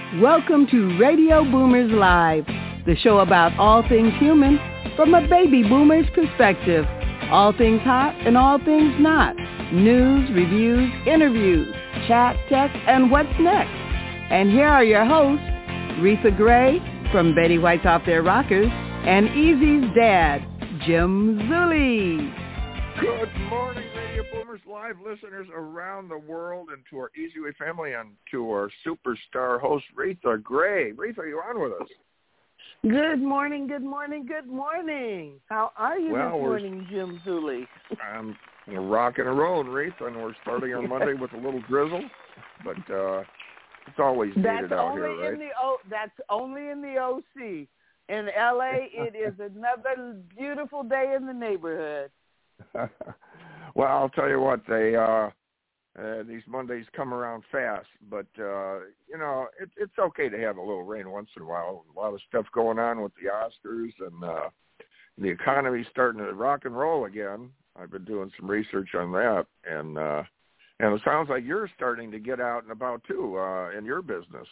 Welcome to Radio Boomers Live, the show about all things human from a baby boomer's perspective. All things hot and all things not. News, reviews, interviews, chat, tech, and what's next. And here are your hosts, Retha Gray from Betty White's Off Their Rockers and Easy's dad, Jim Zuley. Good morning, Radio Boomers Live listeners around the world, and to our Easy Way family, and to our superstar host, Retha Gray. Retha, are you on with us? Good morning, good morning, good morning. How are you this morning, Jim Zuley? We're rocking and rolling, Retha, and we're starting on Monday with a little drizzle, but it's always needed out here, right? That's only in the OC. In L.A., it is another beautiful day in the neighborhood. Well, I'll tell you what, these Mondays come around fast, but it's okay to have a little rain once in a while. A lot of stuff going on with the Oscars, and the economy's starting to rock and roll again. I've been doing some research on that, and it sounds like you're starting to get out and about too in your business.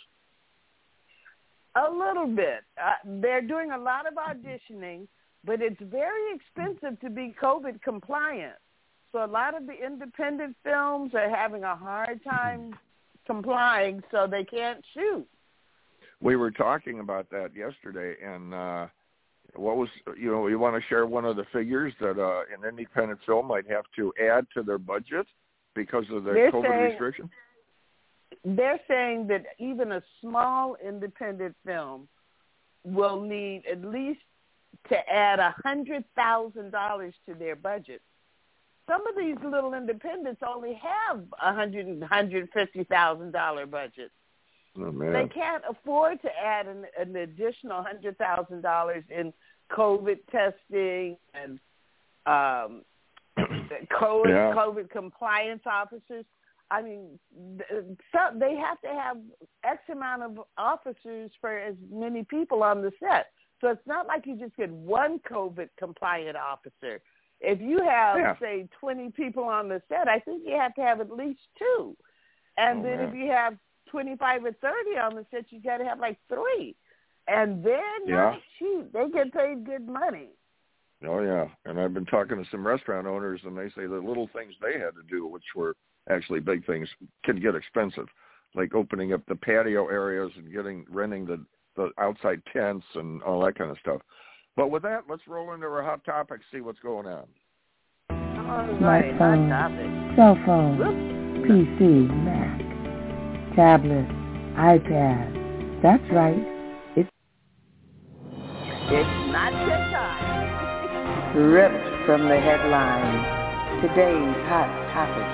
A little bit. They're doing a lot of auditioning, but it's very expensive to be COVID compliant. So a lot of the independent films are having a hard time complying, so they can't shoot. We were talking about that yesterday, and what was, you want to share one of the figures that an independent film might have to add to their budget because of the COVID restriction? They're saying that even a small independent film will need at least to add $100,000 to their budget. Some of these little independents only have $150,000 budget. Oh, man. They can't afford to add an additional $100,000 in COVID testing and COVID compliance officers. I mean, so they have to have X amount of officers for as many people on the set. So it's not like you just get one COVID compliant officer. If you have, say, 20 people on the set, I think you have to have at least 2. And if you have 25 or 30 on the set, you got to have like 3. And they're not cheap. They get paid good money. Oh, yeah. And I've been talking to some restaurant owners, and they say the little things they had to do, which were actually big things, can get expensive, like opening up the patio areas and renting the outside tents and all that kind of stuff. But with that, let's roll into our hot topics, see what's going on. Smartphone, cell phone, PC, Mac, tablet, iPad. That's right. It's not your time. Ripped from the headlines. Today's hot topic.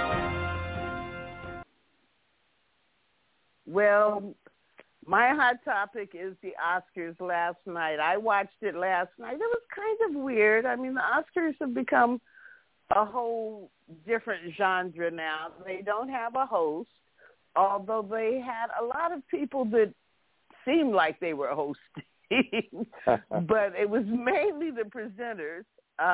Well, my hot topic is the Oscars last night. I watched it last night. It was kind of weird. I mean, the Oscars have become a whole different genre now. They don't have a host, although they had a lot of people that seemed like they were hosting. But it was mainly the presenters.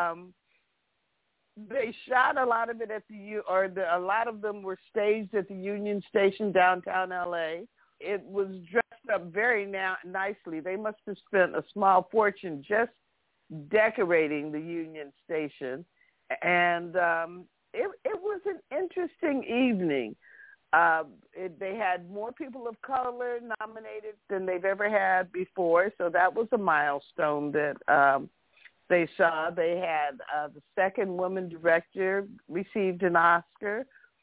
They shot a lot of it a lot of them were staged at the Union Station downtown L.A. It was dressed up very nicely. They must have spent a small fortune just decorating the Union Station. And it was an interesting evening. They had more people of color nominated than they've ever had before, so that was a milestone that they saw. They had the second woman director received an Oscar.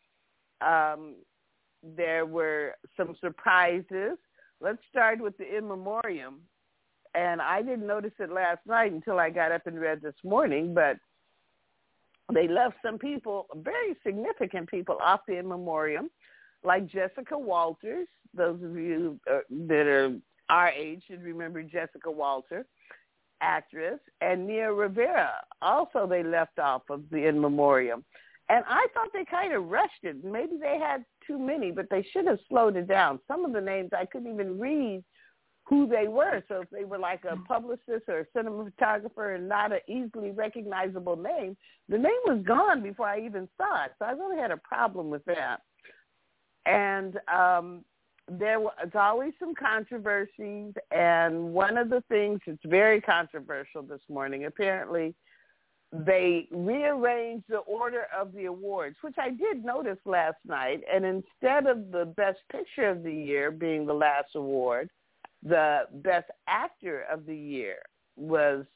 There were some surprises. Let's start with the In Memoriam. And I didn't notice it last night until I got up and read this morning, but they left some people, very significant people, off the In Memoriam, like Jessica Walters. Those of you that are our age should remember Jessica Walters, actress, and Nia Rivera. Also, they left off of the In Memoriam. And I thought they kind of rushed it. Maybe they had too many, but they should have slowed it down. Some of the names I couldn't even read who they were. So if they were like a publicist or a cinematographer and not an easily recognizable name, the name was gone before I even saw it. So I really had a problem with that. And It's always some controversies, and one of the things that's very controversial this morning, apparently, they rearranged the order of the awards, which I did notice last night, and instead of the Best Picture of the Year being the last award, the Best Actor of the Year was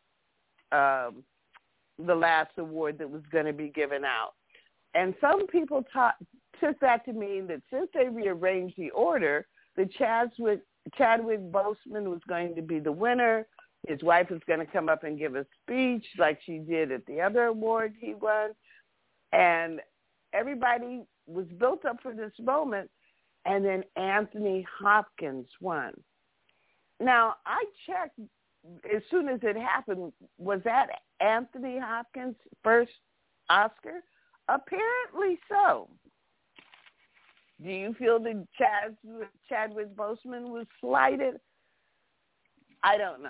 the last award that was going to be given out. And some people took that to mean that since they rearranged the order, that Chadwick Boseman was going to be the winner. His wife was going to come up and give a speech like she did at the other award he won. And everybody was built up for this moment. And then Anthony Hopkins won. Now, I checked as soon as it happened, was that Anthony Hopkins' first Oscar? Apparently so. Do you feel that Chadwick Boseman was slighted? I don't know.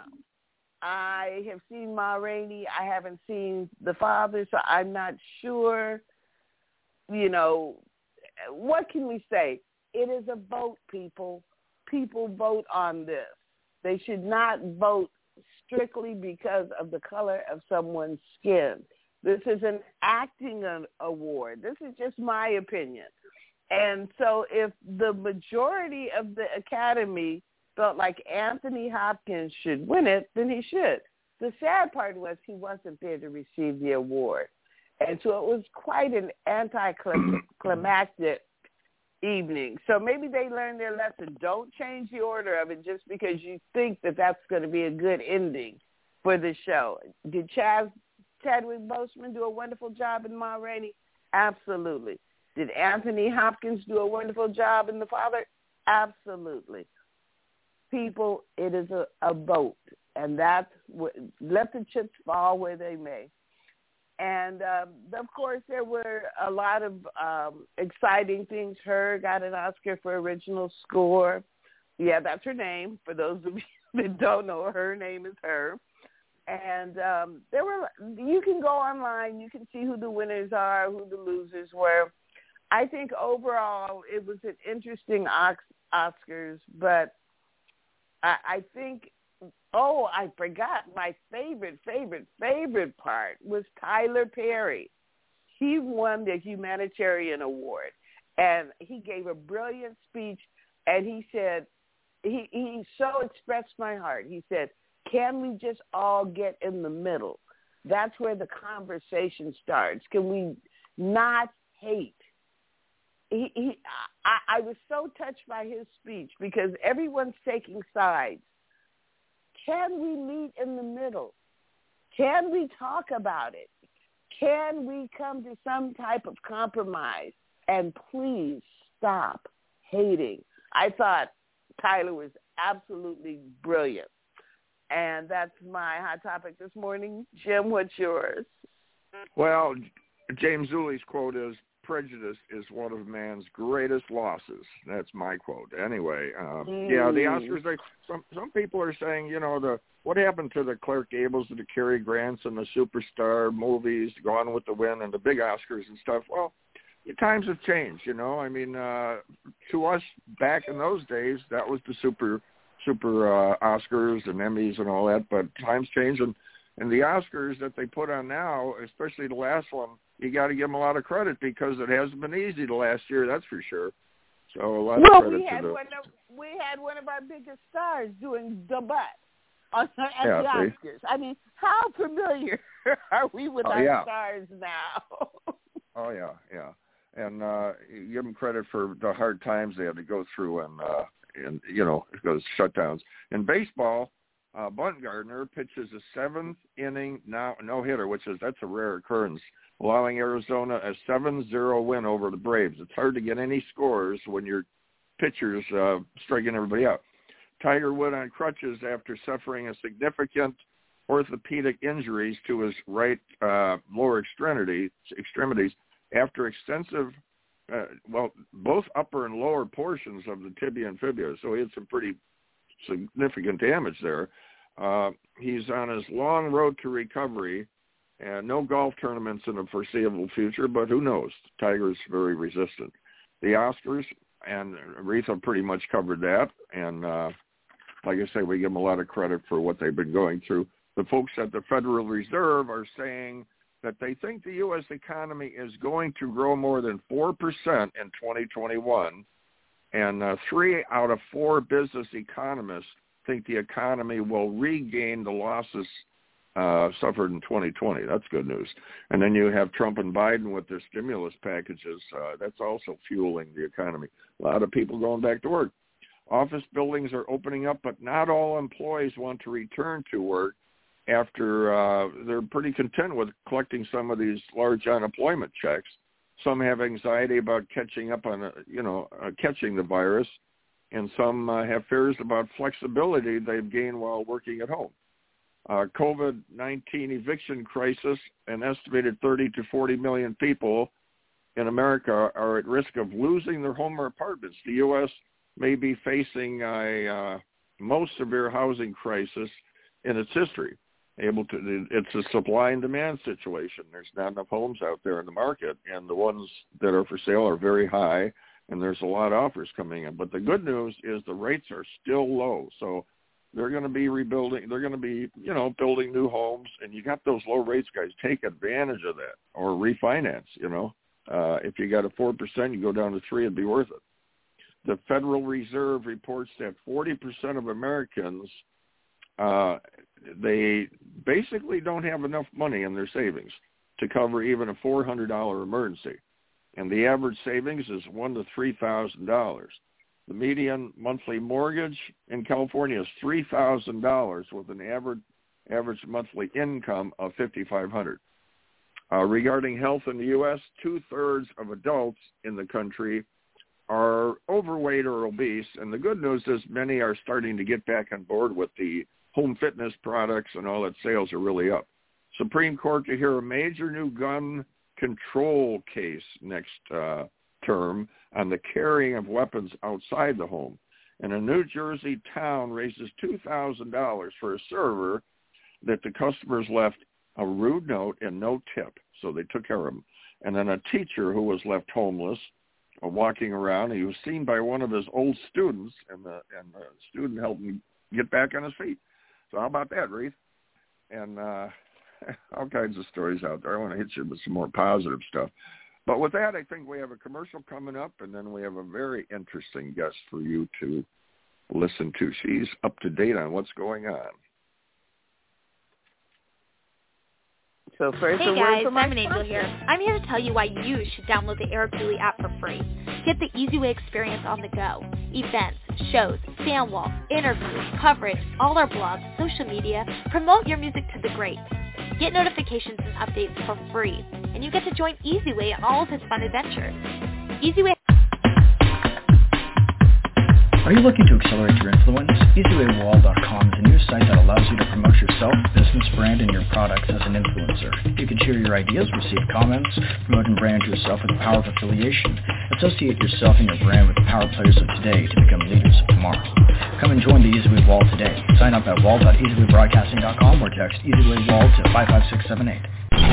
I have seen Ma Rainey. I haven't seen The Father, so I'm not sure. You know, what can we say? It is a vote, people. People vote on this. They should not vote strictly because of the color of someone's skin. This is an acting award. This is just my opinion. And so if the majority of the Academy felt like Anthony Hopkins should win it, then he should. The sad part was he wasn't there to receive the award. And so it was quite an anticlimactic evening. So maybe they learned their lesson. Don't change the order of it just because you think that that's going to be a good ending for the show. Did Chadwick Boseman do a wonderful job in Ma Rainey? Absolutely. Did Anthony Hopkins do a wonderful job in The Father? Absolutely. People, it is a vote, and that's let the chips fall where they may. And, of course, there were a lot of exciting things. Her got an Oscar for original score. Yeah, that's her name. For those of you that don't know, her name is Her. And you can go online. You can see who the winners are, who the losers were. I think overall it was an interesting Oscars, but I think, I forgot my favorite part was Tyler Perry. He won the Humanitarian Award, and he gave a brilliant speech, and he said, he so expressed my heart. He said, can we just all get in the middle? That's where the conversation starts. Can we not hate? I was so touched by his speech because everyone's taking sides. Can we meet in the middle? Can we talk about it? Can we come to some type of compromise? And please stop hating. I thought Tyler was absolutely brilliant. And that's my hot topic this morning. Jim, what's yours? Well, James Zulli's quote is, prejudice is one of man's greatest losses. That's my quote. Anyway, yeah, the Oscars, some people are saying, you know, what happened to the Clark Gables and the Cary Grants and the superstar movies, Gone with the Wind and the big Oscars and stuff. Well, the times have changed, you know. I mean, to us back in those days, that was the super Oscars and Emmys and all that, but times change, and the Oscars that they put on now, especially the last one, you got to give them a lot of credit because it hasn't been easy the last year, that's for sure. So a lot of credit we had one of our biggest stars doing the butt at the Oscars. I mean, how familiar are we with our stars now? Oh yeah. And you give them credit for the hard times they had to go through and you know, those shutdowns. In baseball, Bumgarner pitches a seventh inning no-hitter, that's a rare occurrence, allowing Arizona a 7-0 win over the Braves. It's hard to get any scores when your pitcher's striking everybody out. Tiger Woods on crutches after suffering a significant orthopedic injuries to his right lower extremities after extensive both upper and lower portions of the tibia and fibula. So he had some pretty significant damage there. He's on his long road to recovery, and no golf tournaments in the foreseeable future, but who knows? Tiger's very resistant. The Oscars, and Aretha pretty much covered that. And like I say, we give them a lot of credit for what they've been going through. The folks at the Federal Reserve are saying that they think the U.S. economy is going to grow more than 4% in 2021, and 3 out of 4 business economists think the economy will regain the losses suffered in 2020. That's good news. And then you have Trump and Biden with their stimulus packages. That's also fueling the economy. A lot of people going back to work. Office buildings are opening up, but not all employees want to return to work after they're pretty content with collecting some of these large unemployment checks. Some have anxiety about catching up on, catching the virus, and some have fears about flexibility they've gained while working at home. COVID-19 eviction crisis, an estimated 30 to 40 million people in America are at risk of losing their home or apartments. The U.S. may be facing a most severe housing crisis in its history. It's a supply and demand situation. There's not enough homes out there in the market, and the ones that are for sale are very high, and there's a lot of offers coming in. But the good news is the rates are still low, so they're going to be rebuilding. They're going to be, building new homes, and you got those low rates, guys. Take advantage of that or refinance. If you got a 4%, you go down to 3, it'd be worth it. The Federal Reserve reports that 40% of Americans they basically don't have enough money in their savings to cover even a $400 emergency. And the average savings is $1,000 to $3,000. The median monthly mortgage in California is $3,000 with an average monthly income of $5,500. Regarding health in the U.S., 2/3 of adults in the country are overweight or obese. And the good news is many are starting to get back on board with the home fitness products, and all that sales are really up. Supreme Court to hear a major new gun control case next term on the carrying of weapons outside the home. And a New Jersey town raises $2,000 for a server that the customers left a rude note and no tip, so they took care of him. And then a teacher who was left homeless, walking around, he was seen by one of his old students, and the student helped him get back on his feet. So how about that, Reith? And all kinds of stories out there. I want to hit you with some more positive stuff. But with that, I think we have a commercial coming up, and then we have a very interesting guest for you to listen to. She's up to date on what's going on. So first, hey guys, I'm Angel here. I'm here to tell you why you should download the Arabdouly app for free. Get the easy way experience on the go. Events, shows, fan walls, interviews, coverage, all our blogs, social media. Promote your music to the greats. Get notifications and updates for free. And you get to join EasyWay on all of his fun adventures. EasyWay. Are you looking to accelerate your influence? EasyWayWall.com is a new site that allows you to promote yourself, business, brand, and your products as an influencer. You can share your ideas, receive comments, promote and brand yourself with the power of affiliation. Associate yourself and your brand with the power players of today to become leaders of tomorrow. Come and join the EasyWay Wall today. Sign up at wall.easywaybroadcasting.com or text EasyWayWall to 55678.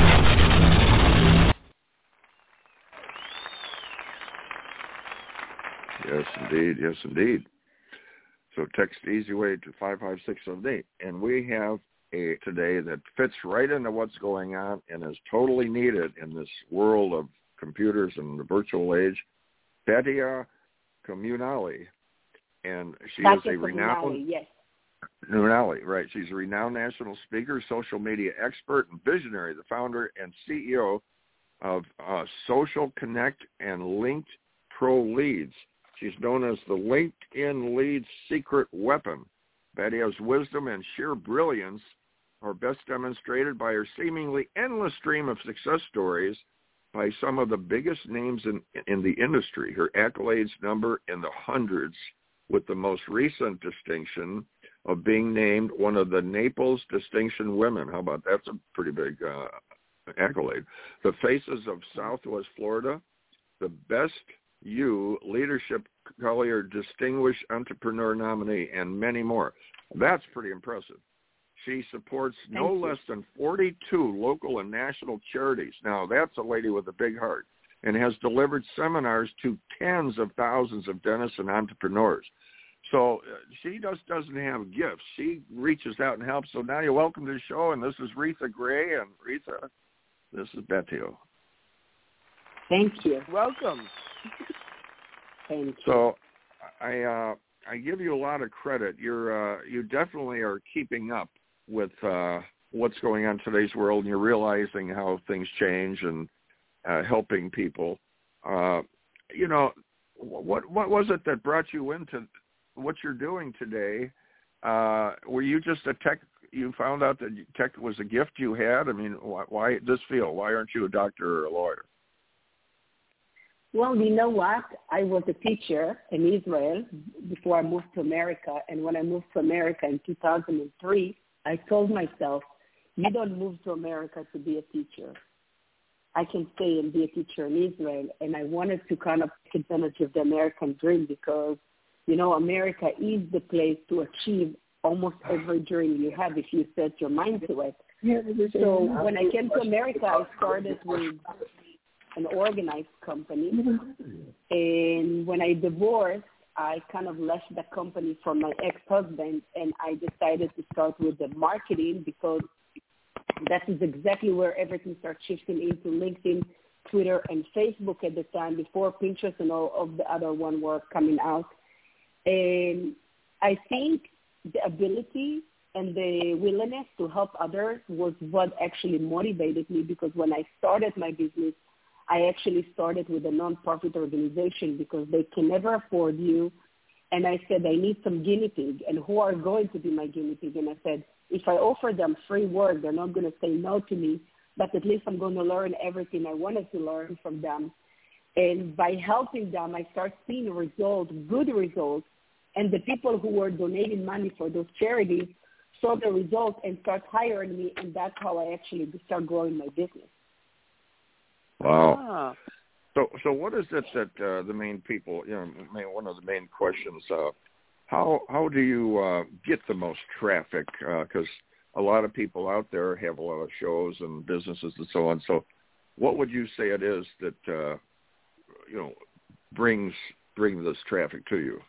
Yes, indeed. Yes, indeed. So text EasyWay to 55678. And we have a today that fits right into what's going on and is totally needed in this world of computers and the virtual age. Badia Comunali. And she is a renowned... Yes. Comunali, right. She's a renowned national speaker, social media expert, and visionary, the founder and CEO of Social Connect and Linked Pro Leads. She's known as the LinkedIn Leads secret weapon. Badia's wisdom and sheer brilliance are best demonstrated by her seemingly endless stream of success stories by some of the biggest names in the industry. Her accolades number in the hundreds, with the most recent distinction of being named one of the Naples Distinction Women. How about that? That's a pretty big accolade. The Faces of Southwest Florida, the Best You Leadership Collier Distinguished Entrepreneur nominee, and many more. That's pretty impressive. She supports no less than 42 local and national charities. Now, that's a lady with a big heart. and has delivered seminars to tens of thousands of dentists and entrepreneurs. So she just doesn't have gifts. She reaches out and helps. So now you're welcome to the show, and this is Retha Gray. And Retha, this is Bettio. Thank you. Welcome. Thank you. So I give you a lot of credit. You definitely are keeping up with what's going on in today's world, and you're realizing how things change and helping people. You know, what was it that brought you into what you're doing today? Were you just a tech? You found out that tech was a gift you had? I mean, why this field? Why aren't you a doctor or a lawyer? Well, you know what? I was a teacher in Israel before I moved to America. And when I moved to America in 2003, I told myself, you don't move to America to be a teacher. I can stay and be a teacher in Israel. And I wanted to kind of take advantage of the American dream because, you know, America is the place to achieve almost every dream you have if you set your mind to it. So when I came to America, I started with an organized company. And when I divorced, I kind of left the company for my ex-husband, and I decided to start with the marketing because that is exactly where everything started shifting into LinkedIn, Twitter, and Facebook at the time before Pinterest and all of the other one were coming out. And I think the ability and the willingness to help others was what actually motivated me because when I started my business, I actually started with a nonprofit organization because they can never afford you. And I said, I need some guinea pig. And who are going to be my guinea pig? And I said, if I offer them free work, they're not going to say no to me, but at least I'm going to learn everything I wanted to learn from them. And by helping them, I start seeing results, good results. And the people who were donating money for those charities saw the results and start hiring me. And that's how I actually start growing my business. Wow. So what is it that the main people, you know, one of the main questions, how do you get the most traffic? Because a lot of people out there have a lot of shows and businesses and so on. So what would you say it is that, you know, bring this traffic to you?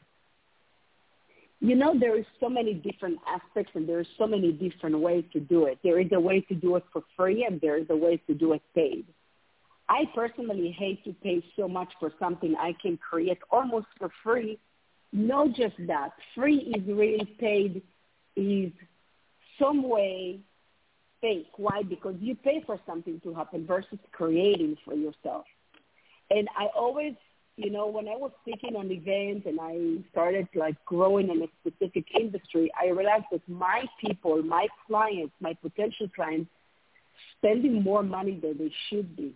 You know, there is so many different aspects and there are so many different ways to do it. There is a way to do it for free and there is a way to do it paid. I personally hate to pay so much for something I can create almost for free. Not just that. Free is real, paid is some way fake. Why? Because you pay for something to happen versus creating for yourself. And I always, you know, when I was speaking on events and I started like growing in a specific industry, I realized that my people, my clients, my potential clients, spending more money than they should be.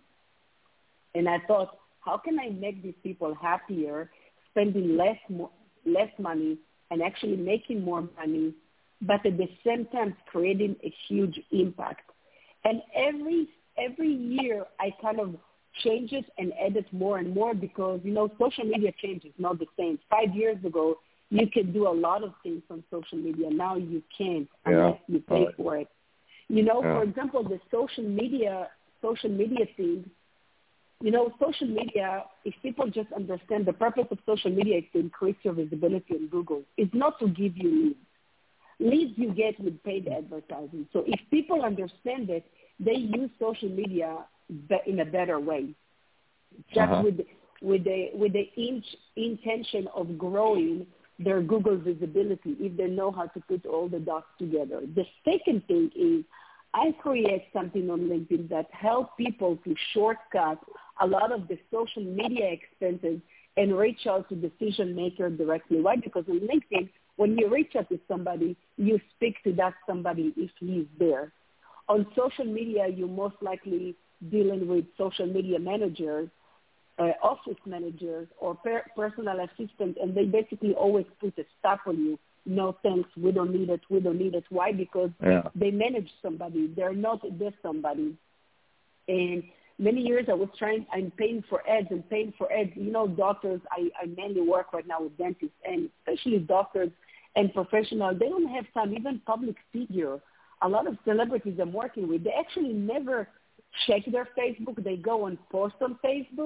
And I thought, how can I make these people happier, spending less money and actually making more money, but at the same time creating a huge impact? And every year I kind of change it and edit more and more because, you know, social media changes, not the same. 5 years ago, you could do a lot of things on social media. Now you can't unless you pay for it. You know, for example, the social media thing, you know, social media, if people just understand the purpose of social media is to increase your visibility on Google. It's not to give you leads. Leads you get with paid advertising. So if people understand it, they use social media in a better way, just with the intention of growing their Google visibility if they know how to put all the dots together. The second thing is I create something on LinkedIn that helps people to shortcut a lot of the social media expenses and reach out to decision makers directly. Why? Because on LinkedIn, when you reach out to somebody, you speak to that somebody if he's there. On social media, you're most likely dealing with social media managers, office managers, or personal assistants, and they basically always put a stop on you. No thanks, we don't need it, we don't need it. Why? Because they manage somebody. They're not this somebody. And many years I'm paying for ads and paying for ads. You know, doctors, I mainly work right now with dentists, and especially doctors and professionals, they don't have time, even public figure. A lot of celebrities I'm working with, they actually never check their Facebook. They go and post on Facebook,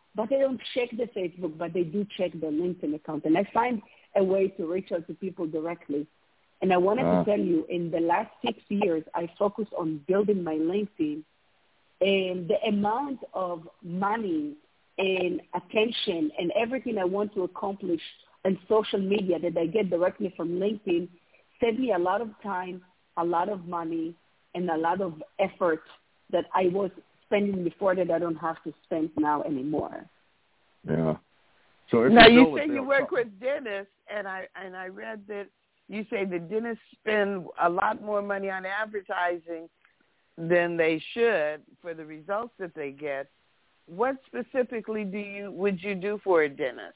but they don't check the Facebook, but they do check their LinkedIn account. And I find a way to reach out to people directly. And I wanted to tell you, in the last 6 years, I focused on building my LinkedIn, and the amount of money and attention and everything I want to accomplish on social media that I get directly from LinkedIn saved me a lot of time, a lot of money, and a lot of effort that I was spending before that I don't have to spend now anymore. Yeah. So if now you say you work with dentists, and I read that you say the dentists spend a lot more money on advertising than they should for the results that they get. What specifically would you do for a dentist?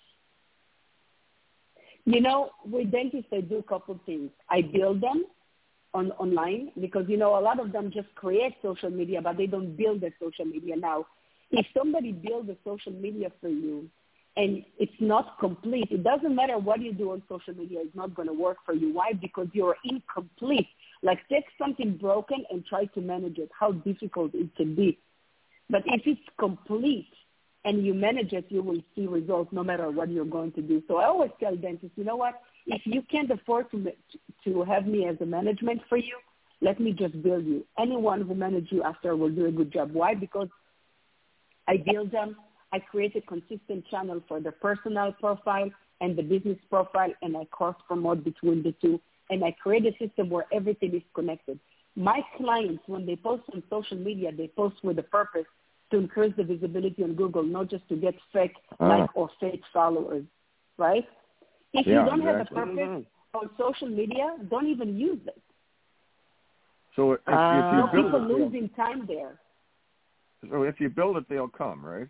You know, with dentists, I do a couple of things. I build them online because, you know, a lot of them just create social media, but they don't build their social media. Now, if somebody builds a social media for you and it's not complete, it doesn't matter what you do on social media, it's not going to work for you. Why? Because you're incomplete. Like, take something broken and try to manage it, how difficult it can be. But if it's complete and you manage it, you will see results no matter what you're going to do. So I always tell dentists, you know what, if you can't afford to have me as a management for you, let me just build you. Anyone who manages you after will do a good job. Why? Because I build them. I create a consistent channel for the personal profile and the business profile, and I cross-promote between the two. And I create a system where everything is connected. My clients, when they post on social media, they post with a purpose to increase the visibility on Google, not just to get fake or fake followers, right? If you don't have a purpose on social media, don't even use it. So if you build people it, losing time there. So if you build it, they'll come, right?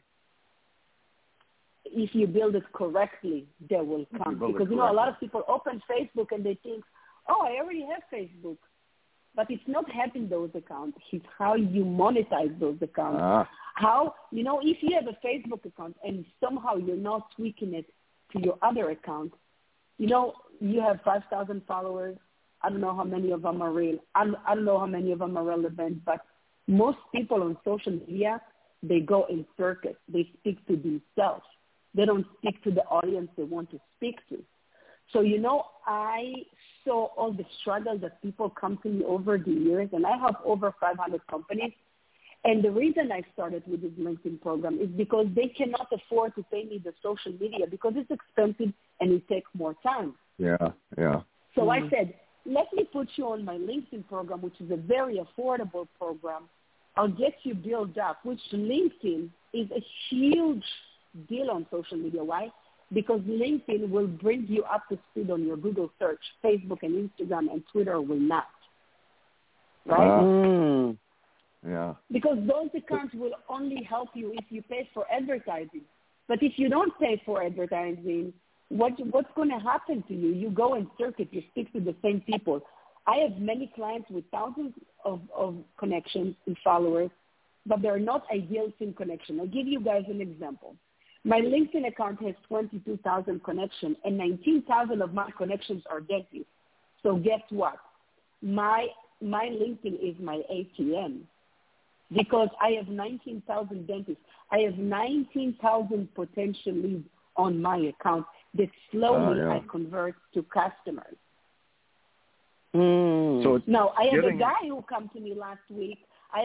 If you build it correctly, they will come. Because, you know, a lot of people open Facebook and they think, oh, I already have Facebook. But it's not having those accounts. It's how you monetize those accounts. How, you know, if you have a Facebook account and somehow you're not tweaking it to your other account, you know, you have 5,000 followers. I don't know how many of them are real. I don't know how many of them are relevant. But most people on social media, they go in circuits. They speak to themselves. They don't speak to the audience they want to speak to. So, you know, I saw all the struggle that people come to me over the years, and I have over 500 companies. And the reason I started with this LinkedIn program is because they cannot afford to pay me the social media because it's expensive and it takes more time. Yeah. So I said, let me put you on my LinkedIn program, which is a very affordable program. I'll get you built up, which LinkedIn is a huge deal on social media. Why? Because LinkedIn will bring you up to speed on your Google search. Facebook and Instagram and Twitter will not. Right? Yeah. Because those accounts will only help you if you pay for advertising. But if you don't pay for advertising, what's going to happen to you? You go in circuit, you speak to the same people. I have many clients with thousands of connections and followers, but they're not ideal SIM connection. I'll give you guys an example. My LinkedIn account has 22,000 connections, and 19,000 of my connections are dentists. So guess what? My LinkedIn is my ATM because I have 19,000 dentists. I have 19,000 potential leads on my account that slowly I convert to customers. So now, I have a guy who came to me last week.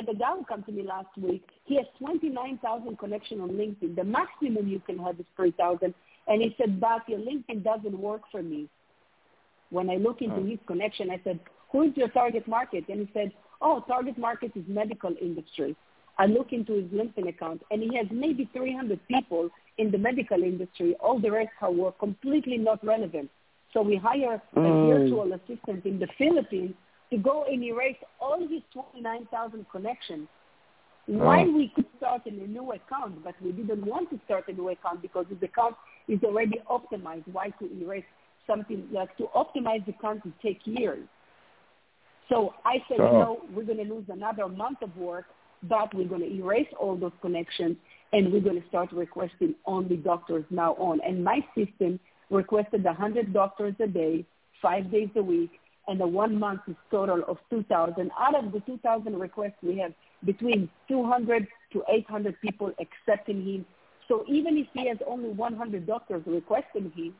He has 29,000 connections on LinkedIn. The maximum you can have is 3,000. And he said, "But your LinkedIn doesn't work for me." When I look into his connection, I said, "Who is your target market?" And he said, "Oh, target market is medical industry." I look into his LinkedIn account, and he has maybe 300 people in the medical industry. All the rest were completely not relevant. So we hire a virtual assistant in the Philippines to go and erase all his 29,000 connections. Why we could start in a new account, but we didn't want to start a new account because his account is already optimized. Why to erase something like to optimize the account to take years? So I said, we're going to lose another month of work, but we're going to erase all those connections, and we're going to start requesting only doctors now on. And my system requested 100 doctors a day, 5 days a week, and the 1 month is total of 2,000. Out of the 2,000 requests, we have between 200 to 800 people accepting him So even if he has only 100 doctors accepting him,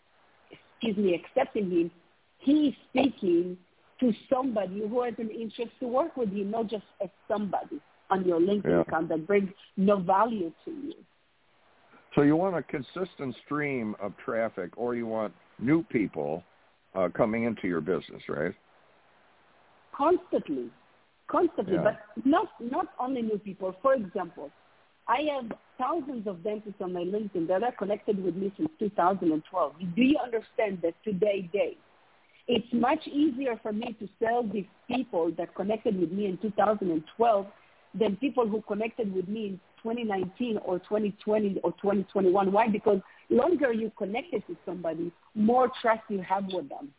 he is speaking to somebody who has an interest to work with you, not just as somebody on your LinkedIn account that brings no value to you. So you want a consistent stream of traffic, or you want new people coming into your business, right? Constantly, but not only new people. For example, I have thousands of dentists on my LinkedIn that are connected with me since 2012. Do you understand that today, it's much easier for me to sell these people that connected with me in 2012 than people who connected with me in 2019 or 2020 or 2021. Why? Because longer you connected to somebody, more trust you have with them.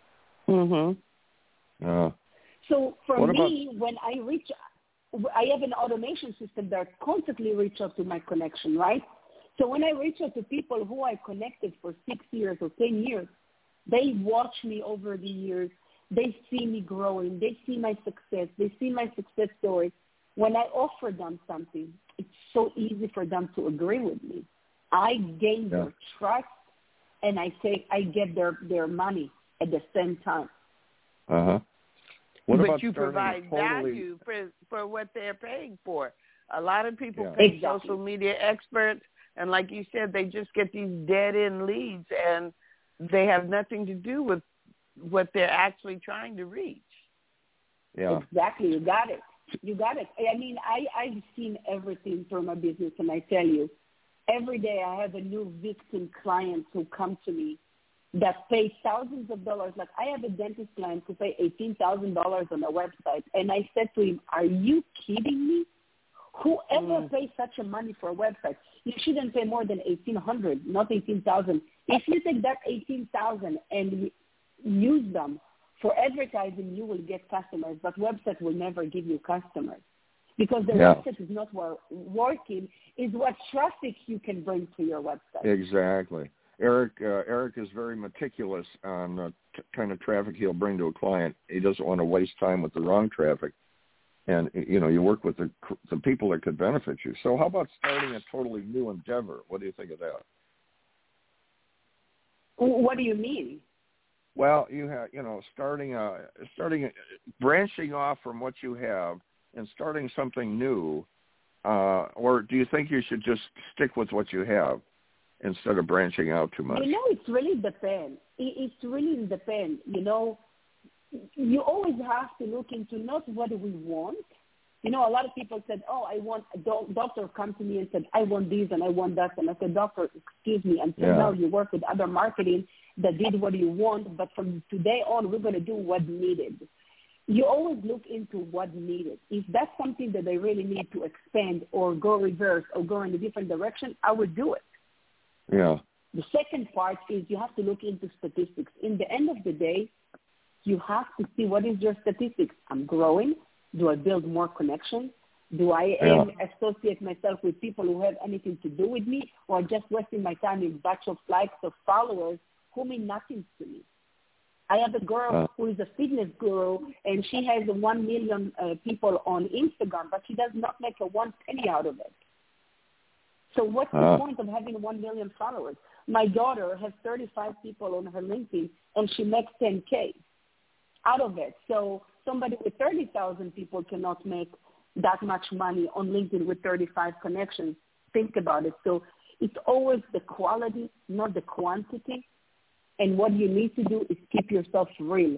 Mhm. So for me, when I have an automation system that constantly reach out to my connection, right? So when I reach out to people who I connected for 6 years or 10 years, they watch me over the years. They see me growing. They see my success. They see my success story. When I offer them something, it's so easy for them to agree with me. I gain their trust, and I get their money at the same time. But you provide value for what they're paying for. A lot of people pay social media experts, and like you said, they just get these dead-end leads, and they have nothing to do with what they're actually trying to reach. Yeah. Exactly. You got it. I mean, I've seen everything from my business, and I tell you, every day I have a new victim client who come to me that pay thousands of dollars. Like I have a dentist client who pay $18,000 on a website, and I said to him, "Are you kidding me? Whoever pays such a money for a website, you shouldn't pay more than $1,800, not $18,000. If you take that $18,000 and use them for advertising, you will get customers, but website will never give you customers because the website is not working. Is what traffic you can bring to your website." Exactly. Eric is very meticulous on the kind of traffic he'll bring to a client. He doesn't want to waste time with the wrong traffic. And, you work with the people that could benefit you. So how about starting a totally new endeavor? What do you think of that? What do you mean? Well, you have, branching off from what you have and starting something new, or do you think you should just stick with what you have instead of branching out too much? It's really depends. It's really depends. You always have to look into not what we want. A lot of people said, I want a doctor come to me and said, I want this and I want that. And I said, doctor, excuse me, until now you work with other marketing that did what you want, but from today on, we're going to do what's needed. You always look into what's needed. If that's something that they really need to expand or go reverse or go in a different direction, I would do it. Yeah. The second part is you have to look into statistics. In the end of the day, you have to see what is your statistics. I'm growing. Do I build more connections? Do I associate myself with people who have anything to do with me, or just wasting my time in batch of likes or followers who mean nothing to me? I have a girl who is a fitness guru, and she has 1 million people on Instagram, but she does not make a 1 penny out of it. So what's the point of having 1 million followers? My daughter has 35 people on her LinkedIn, and she makes 10K out of it. So somebody with 30,000 people cannot make that much money on LinkedIn with 35 connections. Think about it. So it's always the quality, not the quantity. And what you need to do is keep yourself real.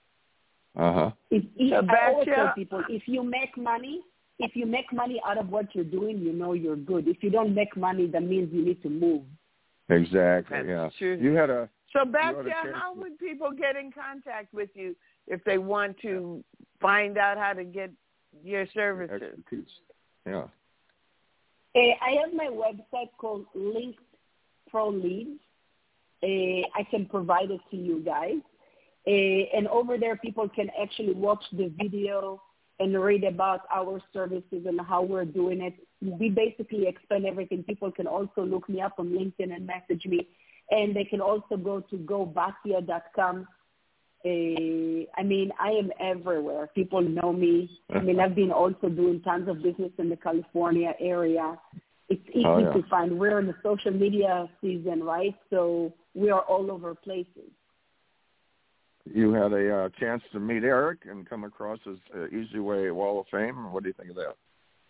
I always tell people, if you make money out of what you're doing, you're good. If you don't make money, that means you need to move. Exactly. That's true. So, Batia, how would people get in contact with you if they want to find out how to get your services? Expertise. Yeah. I have my website called Linked Pro Leads. I can provide it to you guys. And over there, people can actually watch the video and read about our services and how we're doing it. We basically explain everything. People can also look me up on LinkedIn and message me. And they can also go to gobatia.com. I am everywhere. People know me. I've been also doing tons of business in the California area. It's easy to find. We're in the social media season, right? So we are all over places. You had a chance to meet Eric and come across his Easy Way Wall of Fame. What do you think of that?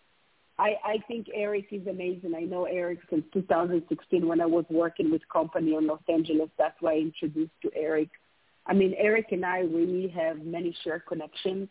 I think Eric is amazing. I know Eric since 2016 when I was working with company in Los Angeles. That's why I introduced to Eric. I mean, Eric and I really have many shared connections.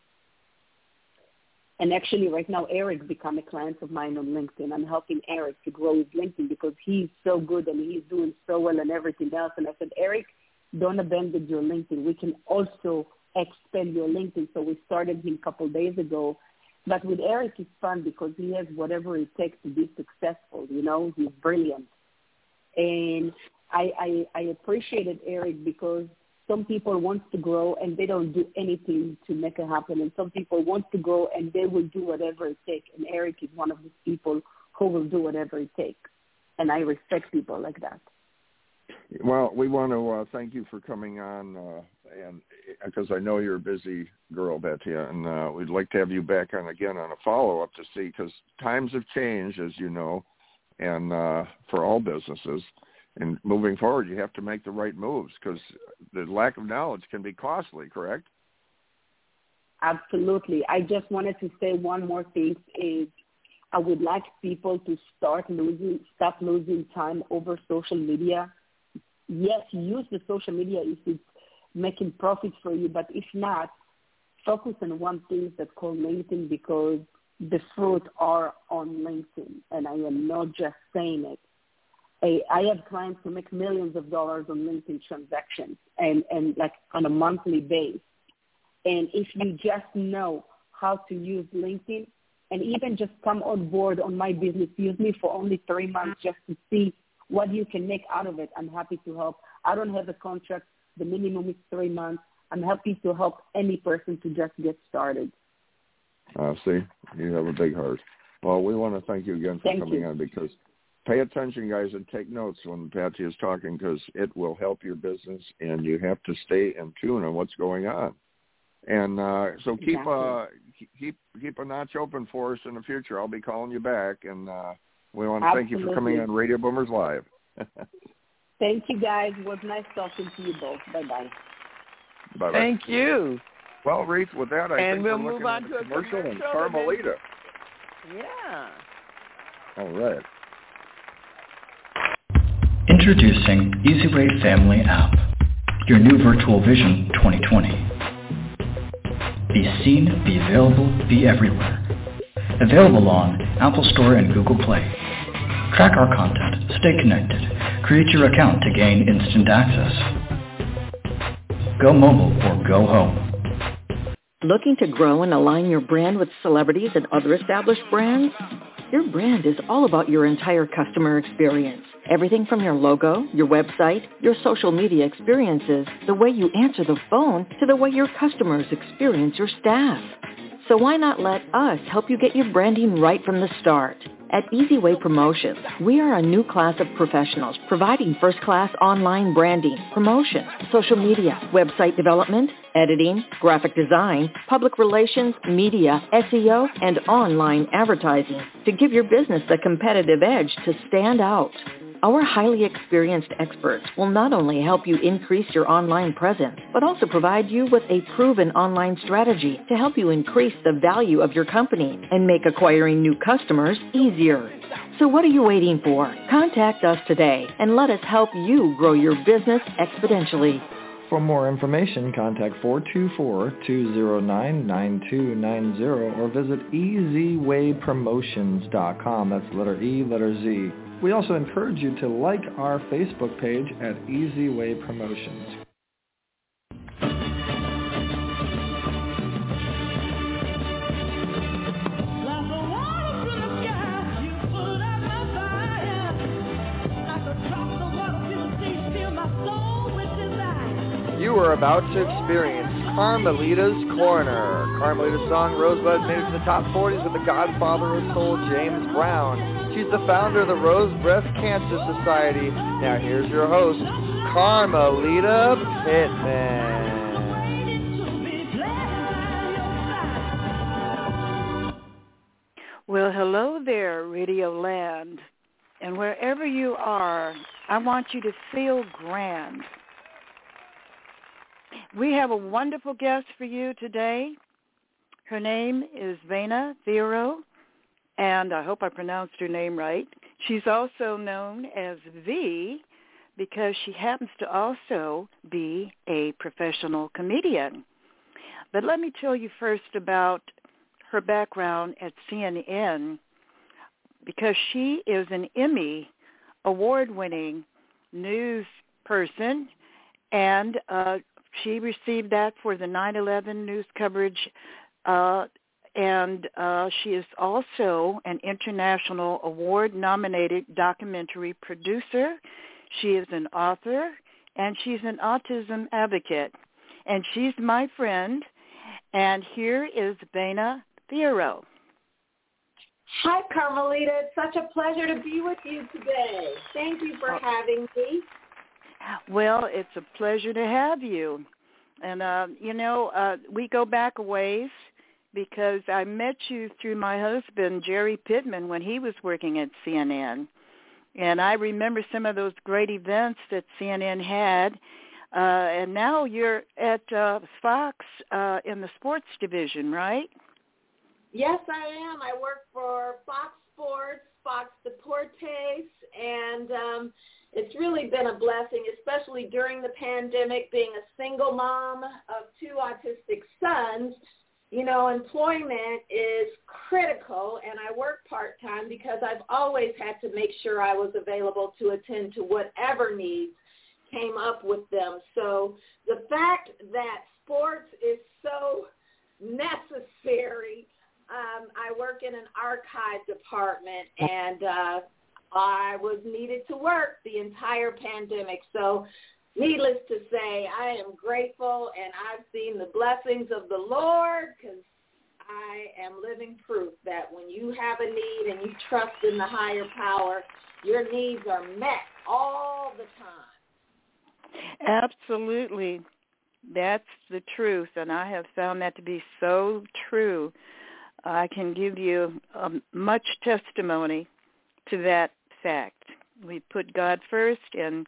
And actually right now, Eric become a client of mine on LinkedIn. I'm helping Eric to grow his LinkedIn because he's so good and he's doing so well and everything else. And I said, Eric, don't abandon your LinkedIn. We can also expand your LinkedIn. So we started him a couple of days ago. But with Eric, it's fun because he has whatever it takes to be successful. You know, he's brilliant. And I appreciated Eric because some people want to grow and they don't do anything to make it happen. And some people want to grow and they will do whatever it takes. And Eric is one of these people who will do whatever it takes. And I respect people like that. Well, we want to thank you for coming on, and because I know you're a busy girl, Betty, and we'd like to have you back on again on a follow-up to see, because times have changed, as you know, and for all businesses. And moving forward, you have to make the right moves because the lack of knowledge can be costly, correct? Absolutely. I just wanted to say one more thing is I would like people to stop losing time over social media. Yes, use the social media if it's making profit for you, but if not, focus on one thing that's called LinkedIn because the fruit are on LinkedIn, and I am not just saying it. I have clients who make millions of dollars on LinkedIn transactions and like on a monthly basis. And if you just know how to use LinkedIn and even just come on board on my business, use me for only 3 months just to see what you can make out of it, I'm happy to help. I don't have a contract. The minimum is 3 months. I'm happy to help any person to just get started. See, you have a big heart. Well, we want to thank you again for coming on because pay attention, guys, and take notes when Patsy is talking because it will help your business, and you have to stay in tune on what's going on. And so keep a notch open for us in the future. I'll be calling you back, and we want to thank you for coming on Radio Boomers Live. Thank you, guys. It was nice talking to you both. Bye-bye. Bye-bye. Thank you. Well, Reese, with that, I think we'll we're move on to a commercial and commercial. Carmelita. Yeah. All right. Introducing EasyWay Family App, your new virtual vision 2020. Be seen, be available, be everywhere. Available on Apple Store and Google Play. Track our content, stay connected, create your account to gain instant access. Go mobile or go home. Looking to grow and align your brand with celebrities and other established brands? Your brand is all about your entire customer experience. Everything from your logo, your website, your social media experiences, the way you answer the phone, to the way your customers experience your staff. So why not let us help you get your branding right from the start? At EasyWay Promotions, we are a new class of professionals providing first-class online branding, promotion, social media, website development, editing, graphic design, public relations, media, SEO, and online advertising to give your business the competitive edge to stand out. Our highly experienced experts will not only help you increase your online presence, but also provide you with a proven online strategy to help you increase the value of your company and make acquiring new customers easier. So what are you waiting for? Contact us today and let us help you grow your business exponentially. For more information, contact 424-209-9290 or visit easywaypromotions.com. That's letter E, letter Z. We also encourage you to like our Facebook page at EasyWay Promotions. You are about to experience Carmelita's Corner. Carmelita's song Rosebud made it to the top 40s with the godfather of soul, James Brown. She's the founder of the Rose Breast Cancer Society. Now here's your host, Carmelita Pittman. Well, hello there, Radio Land. I want you to feel grand. We have a wonderful guest for you today. Her name is Vena Thiero, and I hope I pronounced her name right. She's also known as V because she happens to also be a professional comedian. But let me tell you first about her background at CNN, because she is an Emmy award-winning news person, and she received that for the 9/11 news coverage, and she is also an international award-nominated documentary producer. She is an author, and she's an autism advocate. And she's my friend, and here is Vena Thiero. Hi, Carmelita. It's such a pleasure to be with you today. Thank you for having me. Well, it's a pleasure to have you. And, we go back a ways because I met you through my husband, Jerry Pittman, when he was working at CNN. And I remember some of those great events that CNN had. And now you're at Fox in the sports division, right? Yes, I am. I work for Fox Sports, Fox Deportes, and it's really been a blessing, especially during the pandemic, being a single mom of 2 autistic sons. You know, employment is critical, and I work part-time because I've always had to make sure I was available to attend to whatever needs came up with them. So the fact that sports is so necessary, I work in an archive department, and I was needed to work the entire pandemic. So needless to say, I am grateful, and I've seen the blessings of the Lord, because I am living proof that when you have a need and you trust in the higher power, your needs are met all the time. Absolutely. That's the truth, and I have found that to be so true. I can give you much testimony to that fact. We put God first and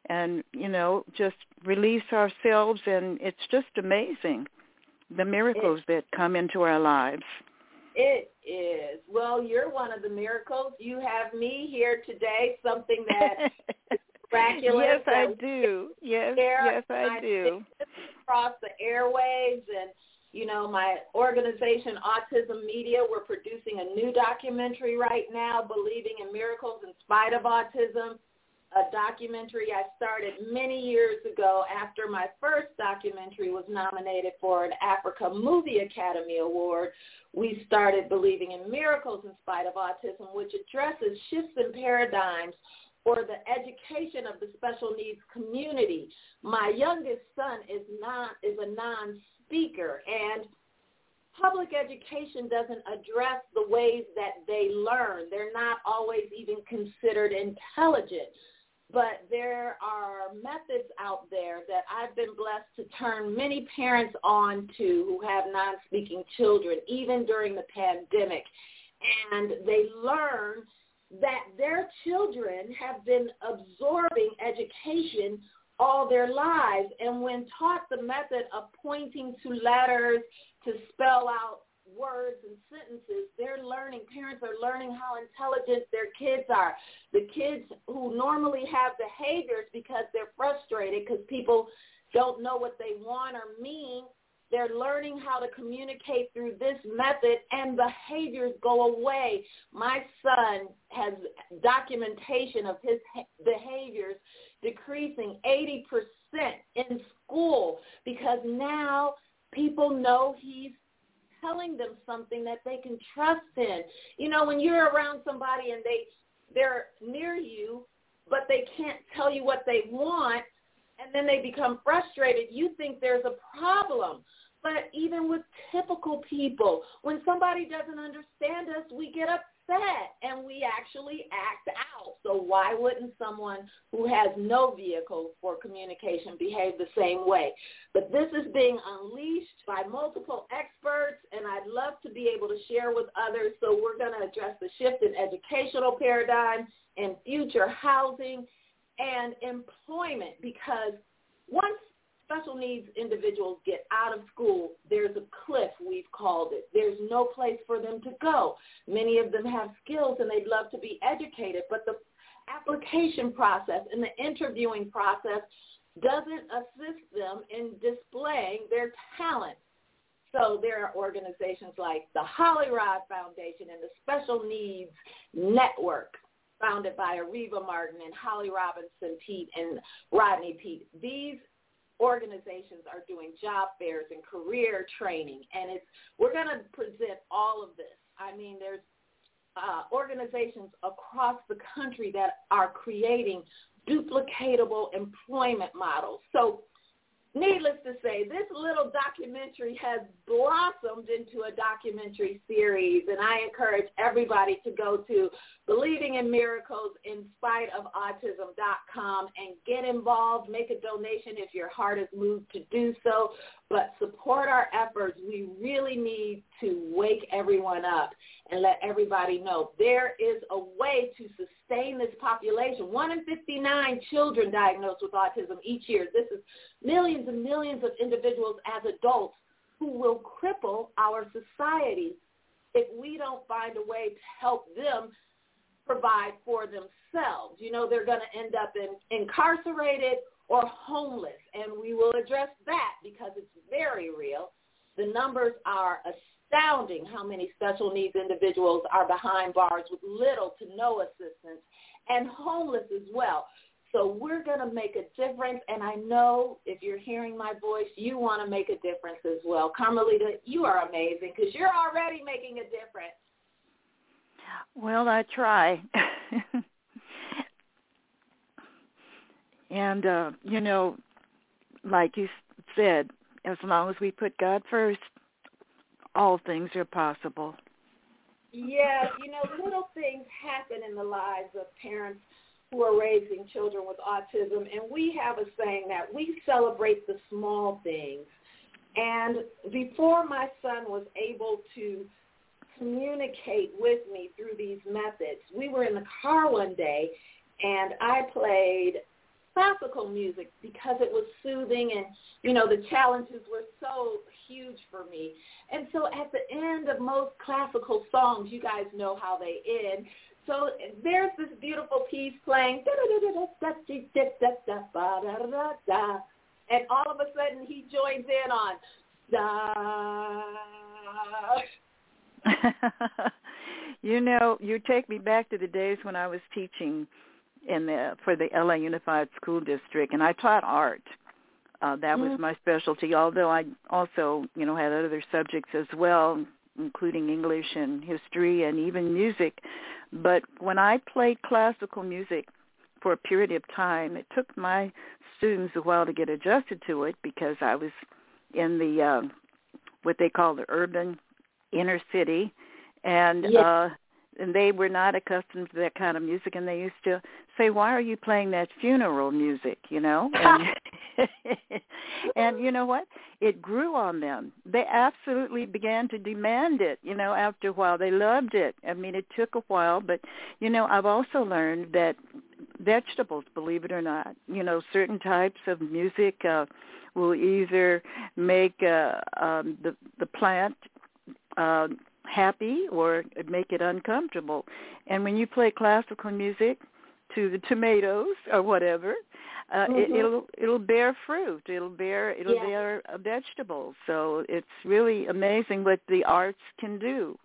just release ourselves, and it's just amazing, the miracles that come into our lives. It is. Well, you're one of the miracles. You have me here today, something that is miraculous. Yes, I do. Yes, I do. Across the airwaves, and my organization, Autism Media, we're producing a new documentary right now, Believing in Miracles in Spite of Autism, a documentary I started many years ago after my first documentary was nominated for an Africa Movie Academy Award. We started Believing in Miracles in Spite of Autism, which addresses shifts in paradigms or the education of the special needs community. My youngest son is a non-speaker, and public education doesn't address the ways that they learn. They're not always even considered intelligent. But there are methods out there that I've been blessed to turn many parents on to who have non-speaking children, even during the pandemic. And they learn that their children have been absorbing education all their lives. And when taught the method of pointing to letters to spell out words and sentences, parents are learning how intelligent their kids are. The kids who normally have behaviors because they're frustrated because people don't know what they want or mean, they're learning how to communicate through this method, and behaviors go away. My son has documentation of his behaviors decreasing 80% in school because now people know he's telling them something that they can trust in. When you're around somebody and they're near you, but they can't tell you what they want, and then they become frustrated, you think there's a problem. But even with typical people, when somebody doesn't understand us, we get upset and we actually act out. So why wouldn't someone who has no vehicle for communication behave the same way? But this is being unleashed by multiple experts, and I'd love to be able to share with others. So we're going to address the shift in educational paradigm and future housing and employment, because once special needs individuals get out of school, there's a cliff, we've called it. There's no place for them to go. Many of them have skills and they'd love to be educated, but the application process and the interviewing process doesn't assist them in displaying their talent. So there are organizations like the Holly Rod Foundation and the Special Needs Network, founded by Areva Martin and Holly Robinson Pete and Rodney Pete. These organizations are doing job fairs and career training, and we're going to present all of this. I mean, there's organizations across the country that are creating duplicatable employment models. So needless to say, this little documentary has blossomed into a documentary series, and I encourage everybody to go to Believing in Miracles in Spite of Autism.com and get involved, make a donation if your heart is moved to do so, but support our efforts. We really need to wake everyone up and let everybody know there is a way to sustain this population. 1 in 59 children diagnosed with autism each year. This is millions and millions of individuals as adults who will cripple our society if we don't find a way to help them provide for themselves. You know, they're going to end up incarcerated or homeless, and we will address that because it's very real. The numbers are astounding how many special needs individuals are behind bars with little to no assistance and homeless as well. So we're going to make a difference, and I know if you're hearing my voice, you want to make a difference as well. Carmelita, you are amazing because you're already making a difference. Well, I try. And, you know, like you said, as long as we put God first, all things are possible. Yes, you know, little things happen in the lives of parents who are raising children with autism, and we have a saying that we celebrate the small things. And before my son was able to communicate with me through these methods, we were in the car one day, and I played classical music because it was soothing, and, you know, the challenges were so huge for me. And so at the end of most classical songs, you guys know how they end. So there's this beautiful piece playing, and all of a sudden he joins in on da. You know, you take me back to the days when I was teaching for the LA Unified School District, and I taught art. That was my specialty, although I also, you know, had other subjects as well, including English and history and even music. But when I played classical music for a period of time, it took my students a while to get adjusted to it because I was in the what they call the urban inner city, and they were not accustomed to that kind of music, and they used to say, "Why are you playing that funeral music?" You know, and you know what? It grew on them. They absolutely began to demand it. You know, after a while, they loved it. I mean, it took a while, but you know, I've also learned that vegetables, believe it or not, you know, certain types of music will either make the plant happy or make it uncomfortable. And when you play classical music to the tomatoes or whatever, it'll bear fruit. It'll bear vegetables. So it's really amazing what the arts can do.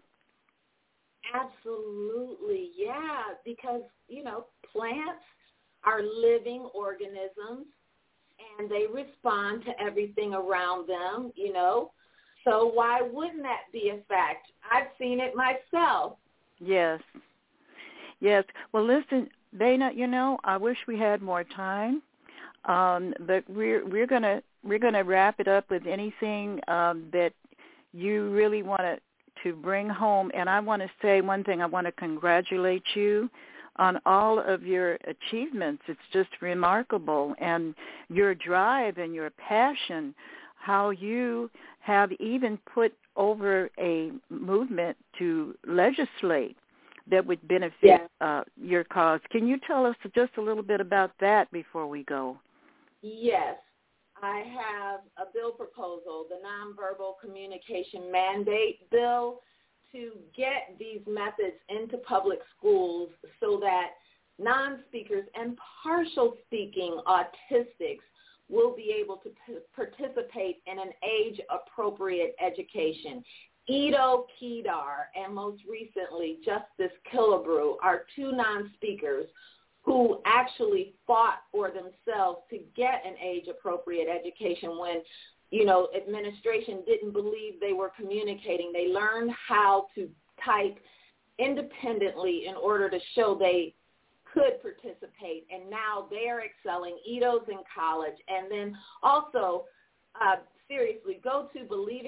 Absolutely, yeah, because, you know, plants are living organisms and they respond to everything around them, you know. So why wouldn't that be a fact? I've seen it myself. Yes. Well, listen, Dana, you know, I wish we had more time, but we're gonna wrap it up with anything that you really want to bring home. And I want to say one thing. I want to congratulate you on all of your achievements. It's just remarkable, and your drive and your passion. How you have even put over a movement to legislate that would benefit your cause. Can you tell us just a little bit about that before we go? Yes. I have a bill proposal, the Nonverbal Communication Mandate Bill, to get these methods into public schools so that non-speakers and partial speaking autistics will be able to participate in an age-appropriate education. Ido Kedar and most recently Justice Killebrew are two non-speakers who actually fought for themselves to get an age-appropriate education when, administration didn't believe they were communicating. They learned how to type independently in order to show they could participate, and now they're excelling. Ido's in college. And then also, seriously, go to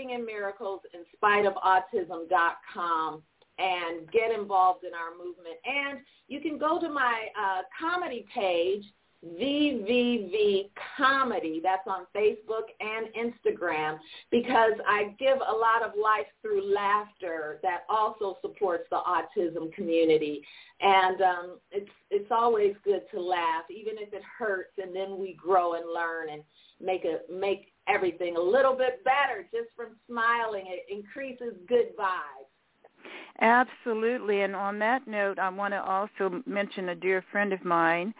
believinginmiraclesinspiteofautism.com and get involved in our movement. And you can go to my comedy page, VVV Comedy. That's on Facebook and Instagram, because I give a lot of life through laughter that also supports the autism community. And it's always good to laugh, even if it hurts, and then we grow and learn and make everything a little bit better just from smiling. It increases good vibes. Absolutely. And on that note, I want to also mention a dear friend of mine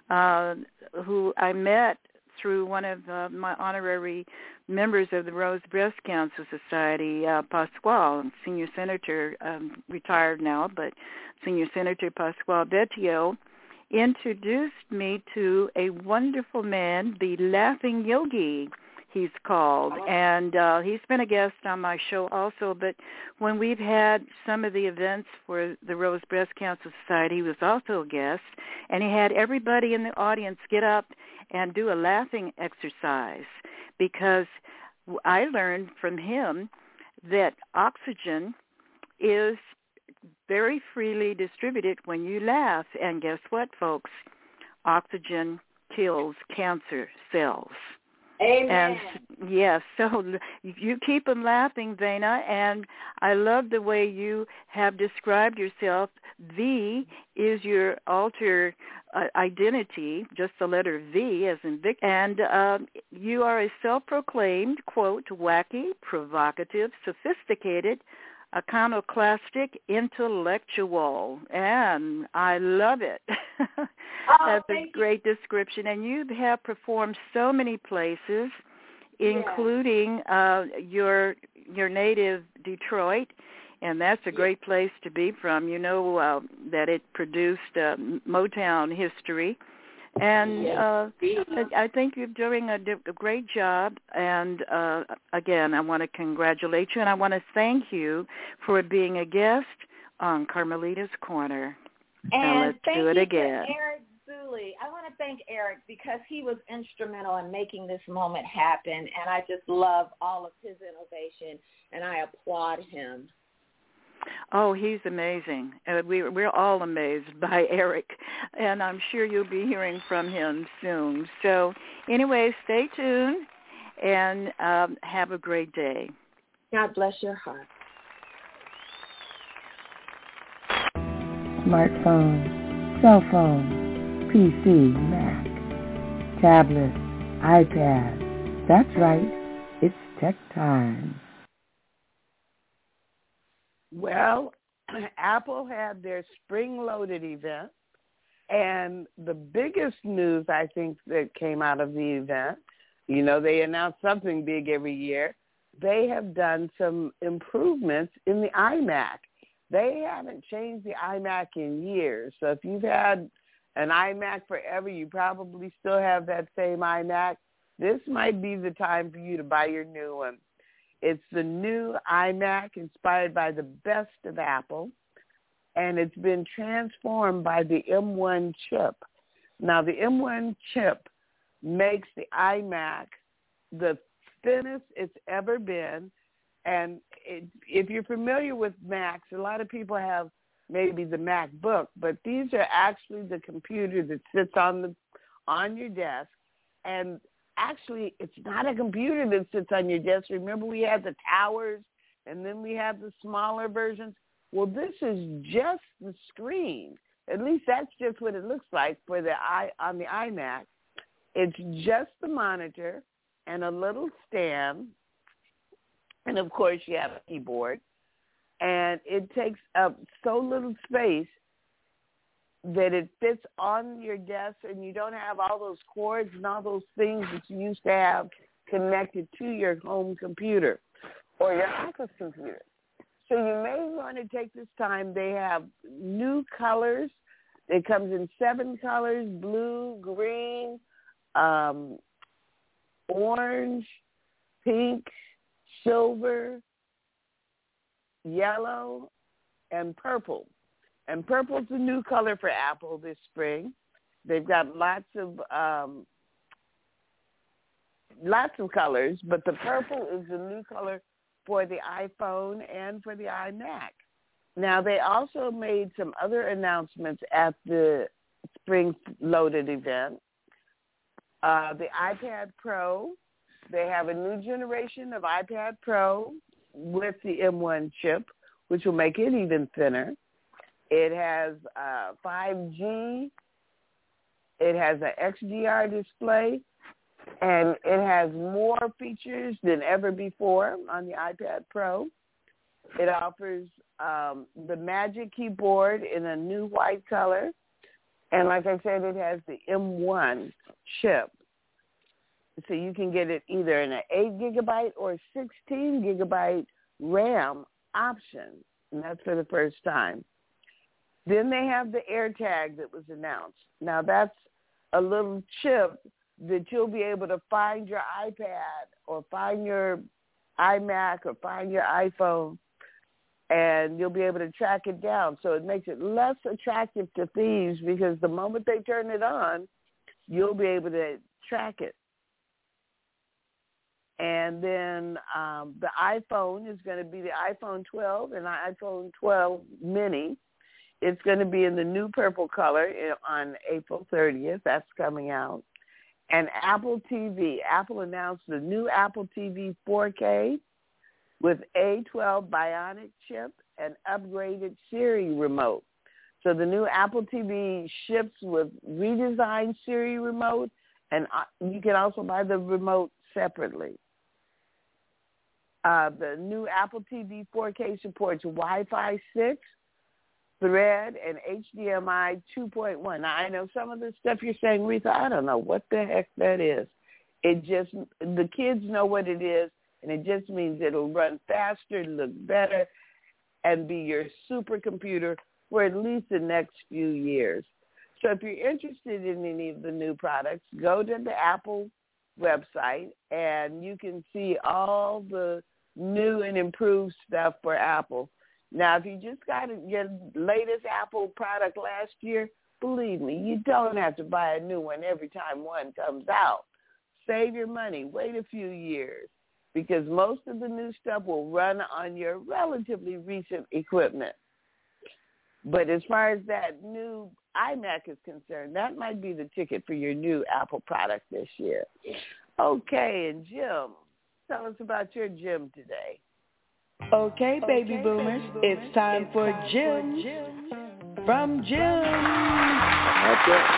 who I met through one of my honorary members of the Rose Breast Cancer Society, Pasquale, senior senator, retired now, but senior senator Pasquale Betio, introduced me to a wonderful man, the Laughing Yogi, he's called, and he's been a guest on my show also. But when we've had some of the events for the Rose Breast Cancer Society, he was also a guest, and he had everybody in the audience get up and do a laughing exercise, because I learned from him that oxygen is very freely distributed when you laugh, and guess what, folks? Oxygen kills cancer cells. Amen. And yes, so you keep them laughing, Vena, and I love the way you have described yourself. V is your alter identity, just the letter V as in Vic, and you are a self-proclaimed, quote, wacky, provocative, sophisticated, iconoclastic intellectual, and I love it. That's a great description. And you have performed so many places, including your native Detroit, and that's a great place to be from. You know that it produced Motown history. And I think you're doing a great job. And, again, I want to congratulate you, and I want to thank you for being a guest on Carmelita's Corner. And let's do it again. Eric Zuley. I want to thank Eric because he was instrumental in making this moment happen, and I just love all of his innovation, and I applaud him. Oh, he's amazing. We're all amazed by Eric, and I'm sure you'll be hearing from him soon. So anyway, stay tuned and have a great day. God bless your heart. Smartphone, cell phone, PC, Mac, tablet, iPad. That's right. It's tech time. Well, Apple had their spring-loaded event, and the biggest news, I think, that came out of the event, they announce something big every year. They have done some improvements in the iMac. They haven't changed the iMac in years, so if you've had an iMac forever, you probably still have that same iMac. This might be the time for you to buy your new one. It's the new iMac inspired by the best of Apple, and it's been transformed by the M1 chip. Now, the M1 chip makes the iMac the thinnest it's ever been, and if you're familiar with Macs, a lot of people have maybe the MacBook, but these are actually the computer that sits on your desk, and actually, it's not a computer that sits on your desk. Remember, we had the towers, and then we have the smaller versions. Well, this is just the screen. At least that's just what it looks like for the on the iMac. It's just the monitor and a little stand, and of course you have a keyboard. And it takes up so little space that it fits on your desk, and you don't have all those cords and all those things that you used to have connected to your home computer or your office computer. So you may want to take this time. They have new colors. It comes in 7 colors: blue, green, orange, pink, silver, yellow, and purple. And purple's a new color for Apple this spring. They've got lots of colors, but the purple is the new color for the iPhone and for the iMac. Now, they also made some other announcements at the Spring Loaded event. The iPad Pro, they have a new generation of iPad Pro with the M1 chip, which will make it even thinner. It has 5G. It has an XDR display, and it has more features than ever before on the iPad Pro. It offers the Magic Keyboard in a new white color, and like I said, it has the M1 chip. So you can get it either in an 8 gigabyte or 16 gigabyte RAM option, and that's for the first time. Then they have the AirTag that was announced. Now, that's a little chip that you'll be able to find your iPad or find your iMac or find your iPhone, and you'll be able to track it down. So it makes it less attractive to thieves because the moment they turn it on, you'll be able to track it. And then the iPhone is going to be the iPhone 12 and the iPhone 12 mini. It's going to be in the new purple color on April 30th. That's coming out. And Apple TV. Apple announced the new Apple TV 4K with A12 Bionic chip and upgraded Siri remote. So the new Apple TV ships with redesigned Siri remote, and you can also buy the remote separately. The new Apple TV 4K supports Wi-Fi 6, Thread, and HDMI 2.1. Now, I know some of the stuff you're saying, Retha, I don't know what the heck that is. The kids know what it is, and it just means it'll run faster, look better, and be your supercomputer for at least the next few years. So if you're interested in any of the new products, go to the Apple website, and you can see all the new and improved stuff for Apple. Now, if you just got your latest Apple product last year, believe me, you don't have to buy a new one every time one comes out. Save your money. Wait a few years, because most of the new stuff will run on your relatively recent equipment. But as far as that new iMac is concerned, that might be the ticket for your new Apple product this year. Okay, and Jim, tell us about your gym today. Okay, baby boomers, it's time for Gems from Jim. That's it.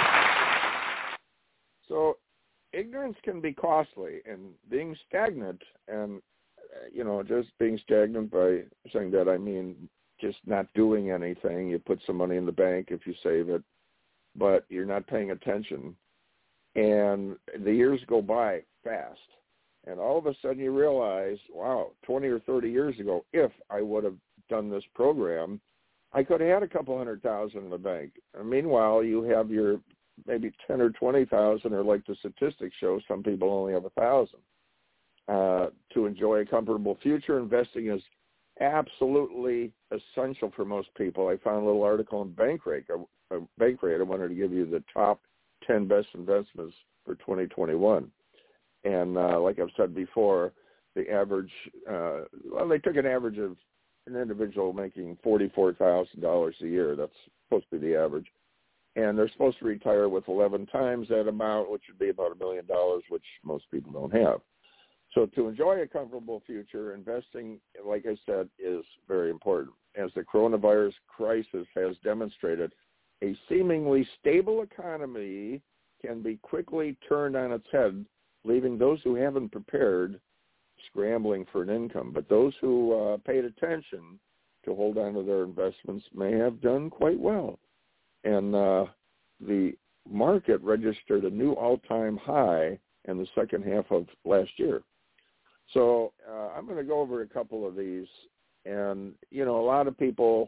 So ignorance can be costly, and being stagnant, and, just being stagnant by saying that, I mean just not doing anything. You put some money in the bank if you save it, but you're not paying attention. And the years go by fast. And all of a sudden you realize, wow, 20 or 30 years ago, if I would have done this program, I could have had a couple $100,000 in the bank. And meanwhile, you have your maybe 10 or 20,000, or like the statistics show, some people only have 1,000. To enjoy a comfortable future, investing is absolutely essential for most people. I found a little article in Bankrate. I wanted to give you the top 10 best investments for 2021. And like I've said before, the average, they took an average of an individual making $44,000 a year. That's supposed to be the average. And they're supposed to retire with 11 times that amount, which would be about $1 million, which most people don't have. So to enjoy a comfortable future, investing, like I said, is very important. as the coronavirus crisis has demonstrated, a seemingly stable economy can be quickly turned on its head, leaving those who haven't prepared scrambling for an income. But those who paid attention to hold on to their investments may have done quite well. And the market registered a new all-time high in the second half of last year. So I'm going to go over a couple of these. And, a lot of people,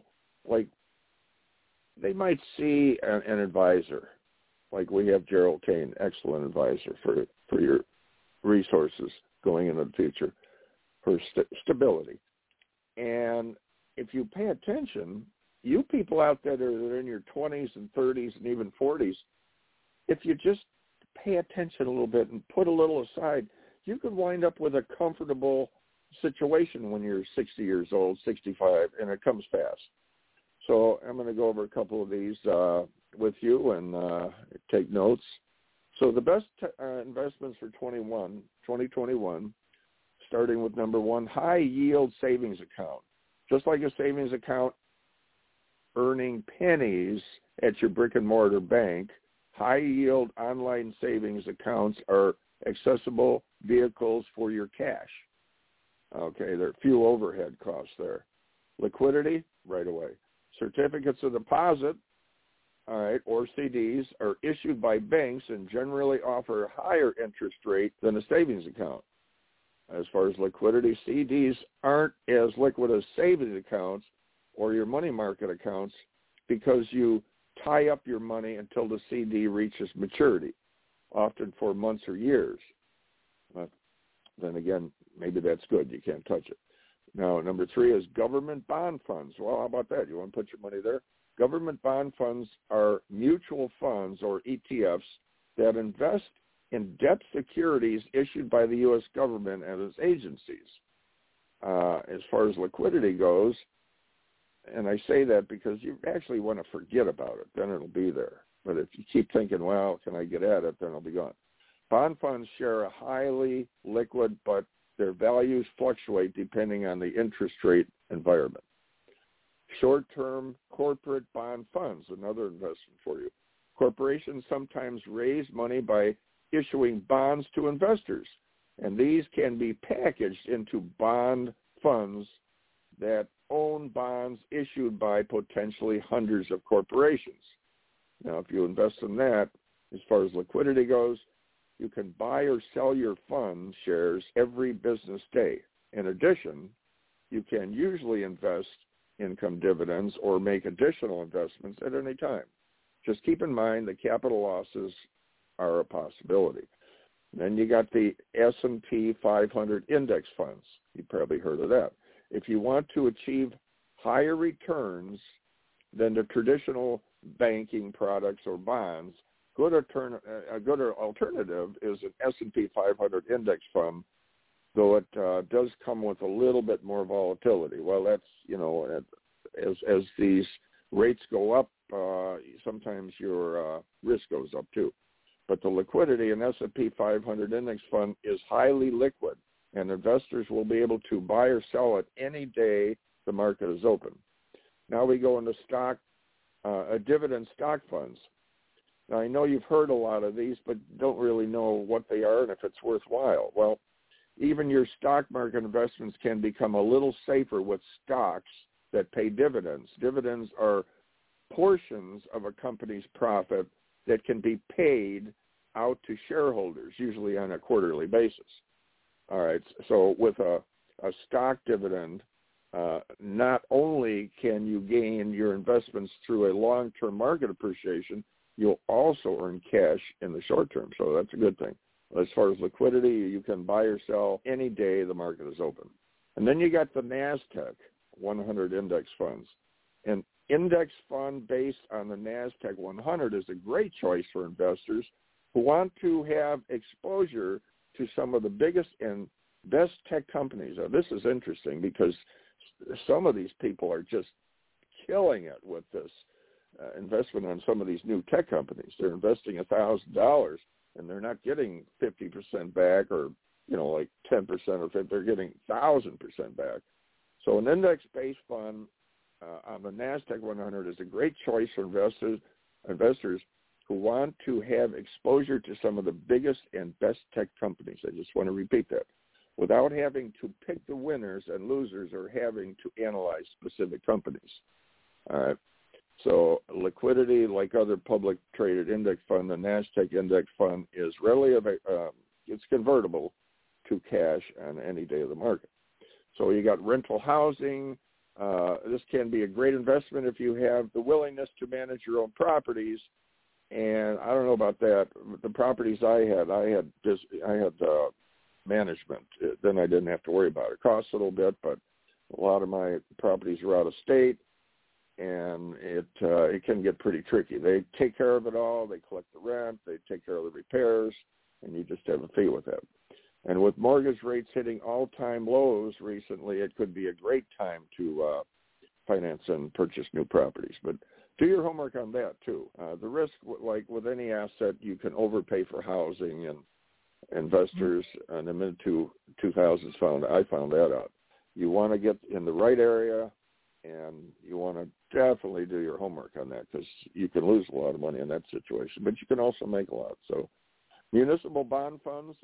they might see an advisor. Like we have Gerald Kane, excellent advisor for your resources going into the future for stability. And if you pay attention, you people out there that are in your 20s and 30s and even 40s, if you just pay attention a little bit and put a little aside, you could wind up with a comfortable situation when you're 60 years old, 65, and it comes fast. So I'm going to go over a couple of these with you and take notes. So the best investments for 2021, starting with number one, high-yield savings account. Just like a savings account earning pennies at your brick-and-mortar bank, high-yield online savings accounts are accessible vehicles for your cash. Okay, there are few overhead costs there. Liquidity, right away. Certificates of deposit, all right, or CDs are issued by banks and generally offer a higher interest rate than a savings account. As far as liquidity, CDs aren't as liquid as savings accounts or your money market accounts because you tie up your money until the CD reaches maturity, often for months or years. But then again, maybe that's good. You can't touch it. Now, number three is government bond funds. Well, how about that? You want to put your money there? Government bond funds are mutual funds or ETFs that invest in debt securities issued by the U.S. government and its agencies. As far as liquidity goes, and I say that because you actually want to forget about it, then it'll be there. But if you keep thinking, well, can I get at it, then it'll be gone. Bond funds share a highly liquid, but their values fluctuate depending on the interest rate environment. Short-term corporate bond funds, another investment for you. Corporations sometimes raise money by issuing bonds to investors, and these can be packaged into bond funds that own bonds issued by potentially hundreds of corporations. Now, if you invest in that, as far as liquidity goes, you can buy or sell your fund shares every business day. In addition, you can usually invest income dividends or make additional investments at any time. Just keep in mind that capital losses are a possibility. Then you got the S&P 500 index funds. You've probably heard of that. If you want to achieve higher returns than the traditional banking products or bonds, a good alternative is an S&P 500 index fund, though it does come with a little bit more volatility. Well, that's, as these rates go up, sometimes your risk goes up too. But the liquidity in S&P 500 index fund is highly liquid, and investors will be able to buy or sell it any day the market is open. Now we go into dividend stock funds. Now, I know you've heard a lot of these, but don't really know what they are and if it's worthwhile. Well, even your stock market investments can become a little safer with stocks that pay dividends. Dividends are portions of a company's profit that can be paid out to shareholders, usually on a quarterly basis. All right, so with a stock dividend, not only can you gain your investments through a long-term market appreciation, you'll also earn cash in the short term, so that's a good thing. As far as liquidity, you can buy or sell any day the market is open. And then you got the NASDAQ 100 index funds. An index fund based on the NASDAQ 100 is a great choice for investors who want to have exposure to some of the biggest and best tech companies. Now, this is interesting because some of these people are just killing it with this investment on some of these new tech companies. They're investing $1,000 and they're not getting 50% back or, like 10% or 50%. They're getting 1,000% back. So an index-based fund on the NASDAQ 100 is a great choice for investors who want to have exposure to some of the biggest and best tech companies. I just want to repeat that, without having to pick the winners and losers or having to analyze specific companies. All right. So liquidity, like other public traded index fund, the NASDAQ index fund is readily it's convertible to cash on any day of the market. So you got rental housing. This can be a great investment if you have the willingness to manage your own properties. And I don't know about that. The properties I had management. Then I didn't have to worry about it. It costs a little bit, but a lot of my properties are out of state, and it can get pretty tricky. They take care of it all. They collect the rent. They take care of the repairs, and you just have a fee with that. And with mortgage rates hitting all-time lows recently, it could be a great time to finance and purchase new properties. But do your homework on that, too. The risk, like with any asset, you can overpay for housing, and investors in the mid-2000s I found that out. You want to get in the right area, and you want to definitely do your homework on that, because you can lose a lot of money in that situation, but you can also make a lot. So municipal bond funds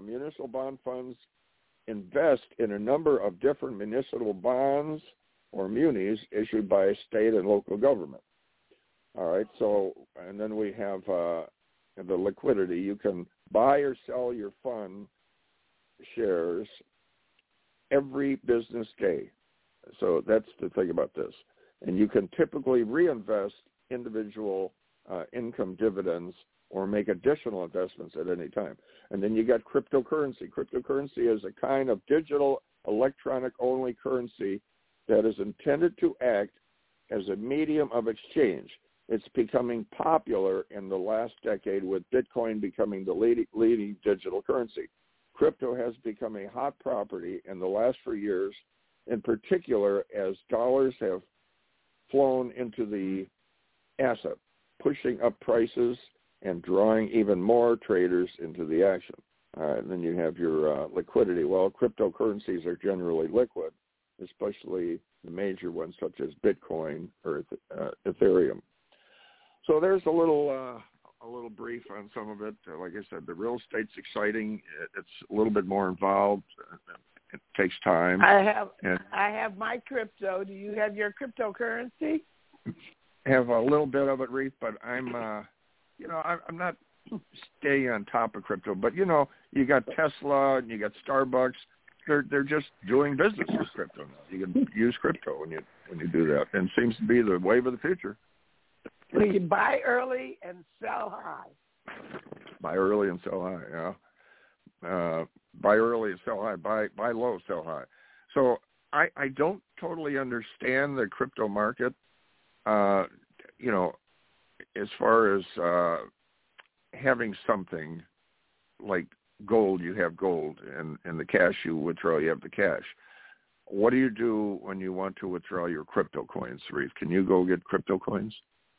invest in a number of different municipal bonds or munis issued by a state and local government. All right, so, and then we have the liquidity. You can buy or sell your fund shares every business day. So that's the thing about this. And you can typically reinvest individual income dividends or make additional investments at any time. And then you got cryptocurrency. Cryptocurrency is a kind of digital electronic-only currency that is intended to act as a medium of exchange. It's becoming popular in the last decade, with Bitcoin becoming the leading digital currency. Crypto has become a hot property in the last few years, in particular as dollars have flown into the asset, pushing up prices and drawing even more traders into the action. And then you have your liquidity. Well, cryptocurrencies are generally liquid, especially the major ones such as Bitcoin or Ethereum. So there's a little brief on some of it. Like I said, the real estate's exciting. It's a little bit more involved. It takes time. I have my crypto. Do you have your cryptocurrency? Have a little bit of it, Reef, but I'm not staying on top of crypto. But you got Tesla and you got Starbucks. They're just doing business with crypto now. You can use crypto when you do that, and it seems to be the wave of the future. Well, you buy early and sell high. Buy early and sell high, yeah. Buy early and sell high. Buy low, sell high. So I don't totally understand the crypto market. As far as having something like gold, you have gold, and the cash you withdraw, you have the cash. What do you do when you want to withdraw your crypto coins, Reef? Can you go get crypto coins?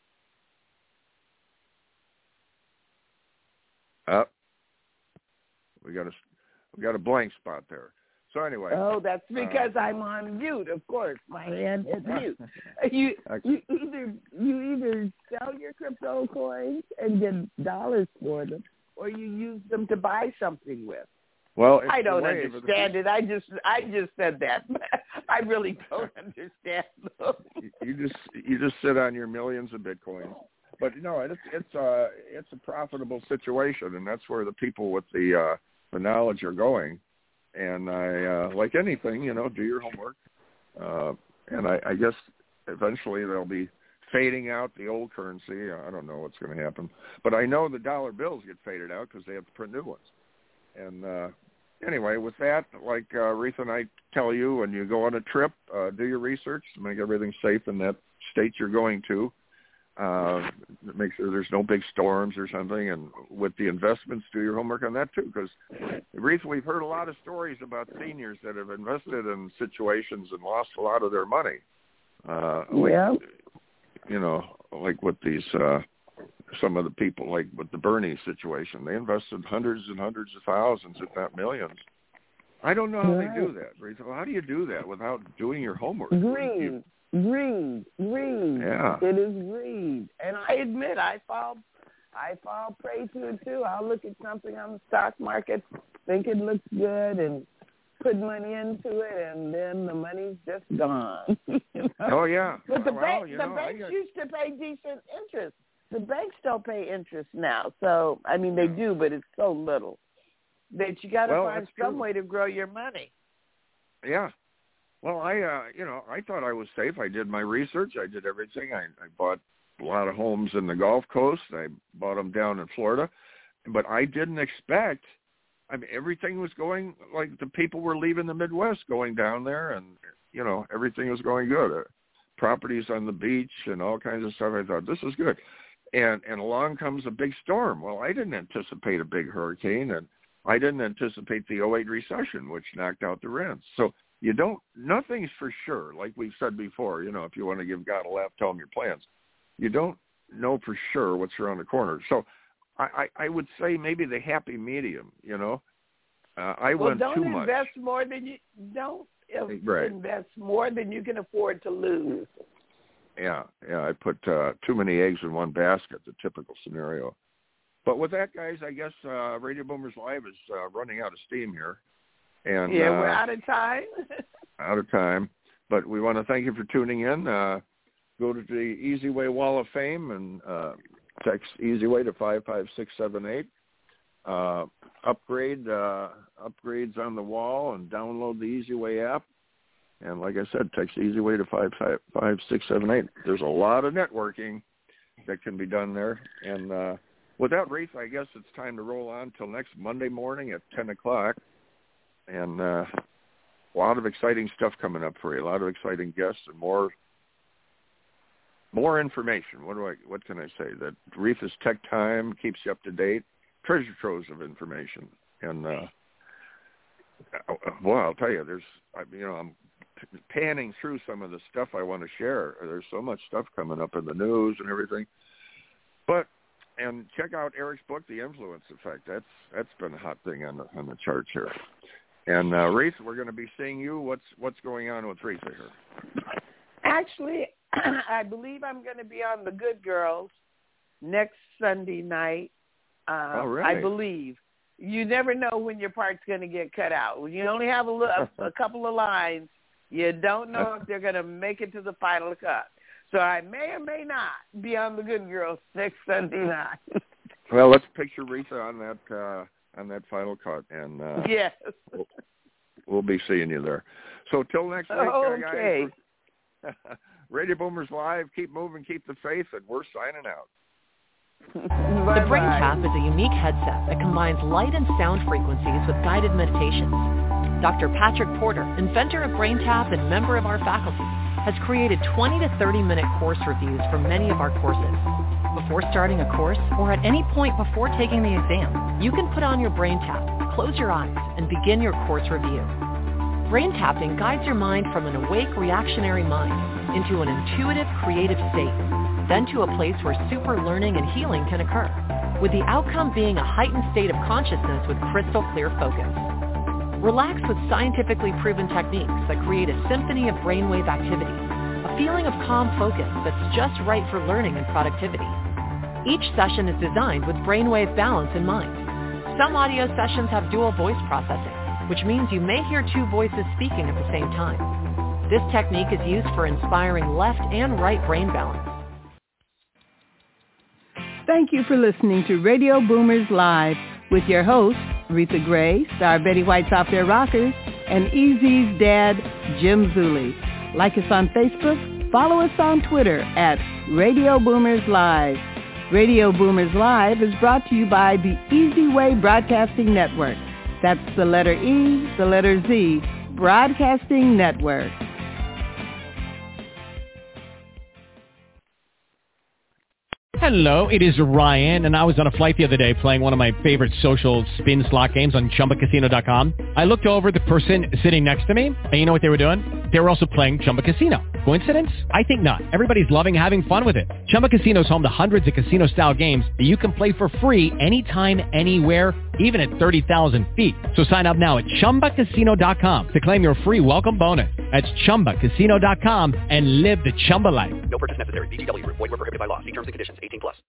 We got a blank spot there. So anyway. Oh, that's because I'm on mute. Of course, my hand is mute. You either sell your crypto coins and get dollars for them, or you use them to buy something with. Well, I don't understand it. I just said that. I really don't understand. You just sit on your millions of Bitcoins. But it's a profitable situation, and that's where the people with the knowledge are going. And I like anything, do your homework. And I guess eventually they'll be fading out the old currency. I don't know what's going to happen, but I know the dollar bills get faded out because they have to print new ones. And anyway, with that, like Retha and I tell you, when you go on a trip, do your research, make everything safe in that state you're going to. Make sure there's no big storms or something, and with the investments, do your homework on that too, because recently we've heard a lot of stories about seniors that have invested in situations and lost a lot of their money. Like with these some of the people, like with the Bernie situation, they invested hundreds and hundreds of thousands, if not millions. I don't know how they do that. How do you do that without doing your homework? Green. Greed. Yeah. It is greed. And I admit I fall prey to it too. I'll look at something on the stock market, think it looks good, and put money into it, and then the money's just gone. You know? Oh, yeah. But the banks I used to pay decent interest. The banks don't pay interest now. So, I mean, they do, but it's so little that you got to find some way to grow your money. Yeah. Well, I thought I was safe. I did my research. I did everything. I bought a lot of homes in the Gulf Coast. I bought them down in Florida. But I didn't expect, I mean, everything was going, like the people were leaving the Midwest going down there, and, you know, everything was going good. Properties on the beach and all kinds of stuff. I thought, this is good. And along comes a big storm. Well, I didn't anticipate a big hurricane, and I didn't anticipate the 2008 recession, which knocked out the rents. So nothing's for sure. Like we've said before, you know, if you want to give God a laugh, tell him your plans. You don't know for sure what's around the corner. So I would say maybe the happy medium, you know. I went too much. Invest more than you invest more than you can afford to lose. Yeah, I put too many eggs in one basket, the typical scenario. But with that, guys, I guess Radio Boomers Live is running out of steam here. And we're out of time. Out of time. But we want to thank you for tuning in. Go to the Easy Way Wall of Fame and text Easy Way to 55678. Upgrades on the wall, and download the Easy Way app. And like I said, text Easy Way to 55678. There's a lot of networking that can be done there. And with that, Reese, I guess it's time to roll on till next Monday morning at 10 o'clock. And a lot of exciting stuff coming up for you. A lot of exciting guests and more information. What can I say? That Reese's Tech Time keeps you up to date. Treasure troves of information. And well, I'll tell you, I'm panning through some of the stuff I want to share. There's so much stuff coming up in the news and everything. And check out Eric's book, The Influence Effect. That's been a hot thing on the charts here. And Reese, we're going to be seeing you. What's going on with Reese here? Actually, I believe I'm going to be on The Good Girls next Sunday night. All right. I believe. You never know when your part's going to get cut out. When you only have a couple of lines, you don't know if they're going to make it to the final cut. So I may or may not be on The Good Girls next Sunday night. Well, let's picture Reese on that final cut, and yes, we'll be seeing you there. So till next week, okay. Guys. Radio Boomers Live. Keep moving, keep the faith, and we're signing out. The BrainTap is a unique headset that combines light and sound frequencies with guided meditations. Dr. Patrick Porter, inventor of BrainTap and member of our faculty, has created 20 to 30-minute course reviews for many of our courses. Before starting a course or at any point before taking the exam, you can put on your BrainTap, close your eyes, and begin your course review. Brain tapping guides your mind from an awake reactionary mind into an intuitive creative state, then to a place where super learning and healing can occur, with the outcome being a heightened state of consciousness with crystal clear focus. Relax with scientifically proven techniques that create a symphony of brainwave activity, a feeling of calm focus that's just right for learning and productivity. Each session is designed with brainwave balance in mind. Some audio sessions have dual voice processing, which means you may hear two voices speaking at the same time. This technique is used for inspiring left and right brain balance. Thank you for listening to Radio Boomers Live with your hosts, Aretha Gray, star Betty White's Off Their Rockers, and Easy's dad, Jim Zuley. Like us on Facebook, follow us on Twitter at Radio Boomers Live. Radio Boomers Live is brought to you by the Easy Way Broadcasting Network. That's the letter E, the letter Z, Broadcasting Network. Hello, it is Ryan, and I was on a flight the other day playing one of my favorite social spin slot games on ChumbaCasino.com. I looked over at the person sitting next to me, and you know what they were doing? They were also playing Chumba Casino. Coincidence? I think not. Everybody's loving having fun with it. Chumba Casino is home to hundreds of casino-style games that you can play for free anytime, anywhere, even at 30,000 feet. So sign up now at ChumbaCasino.com to claim your free welcome bonus. That's ChumbaCasino.com and live the Chumba life. No purchase necessary. VGW. Void where prohibited by law. See terms and conditions. 18+.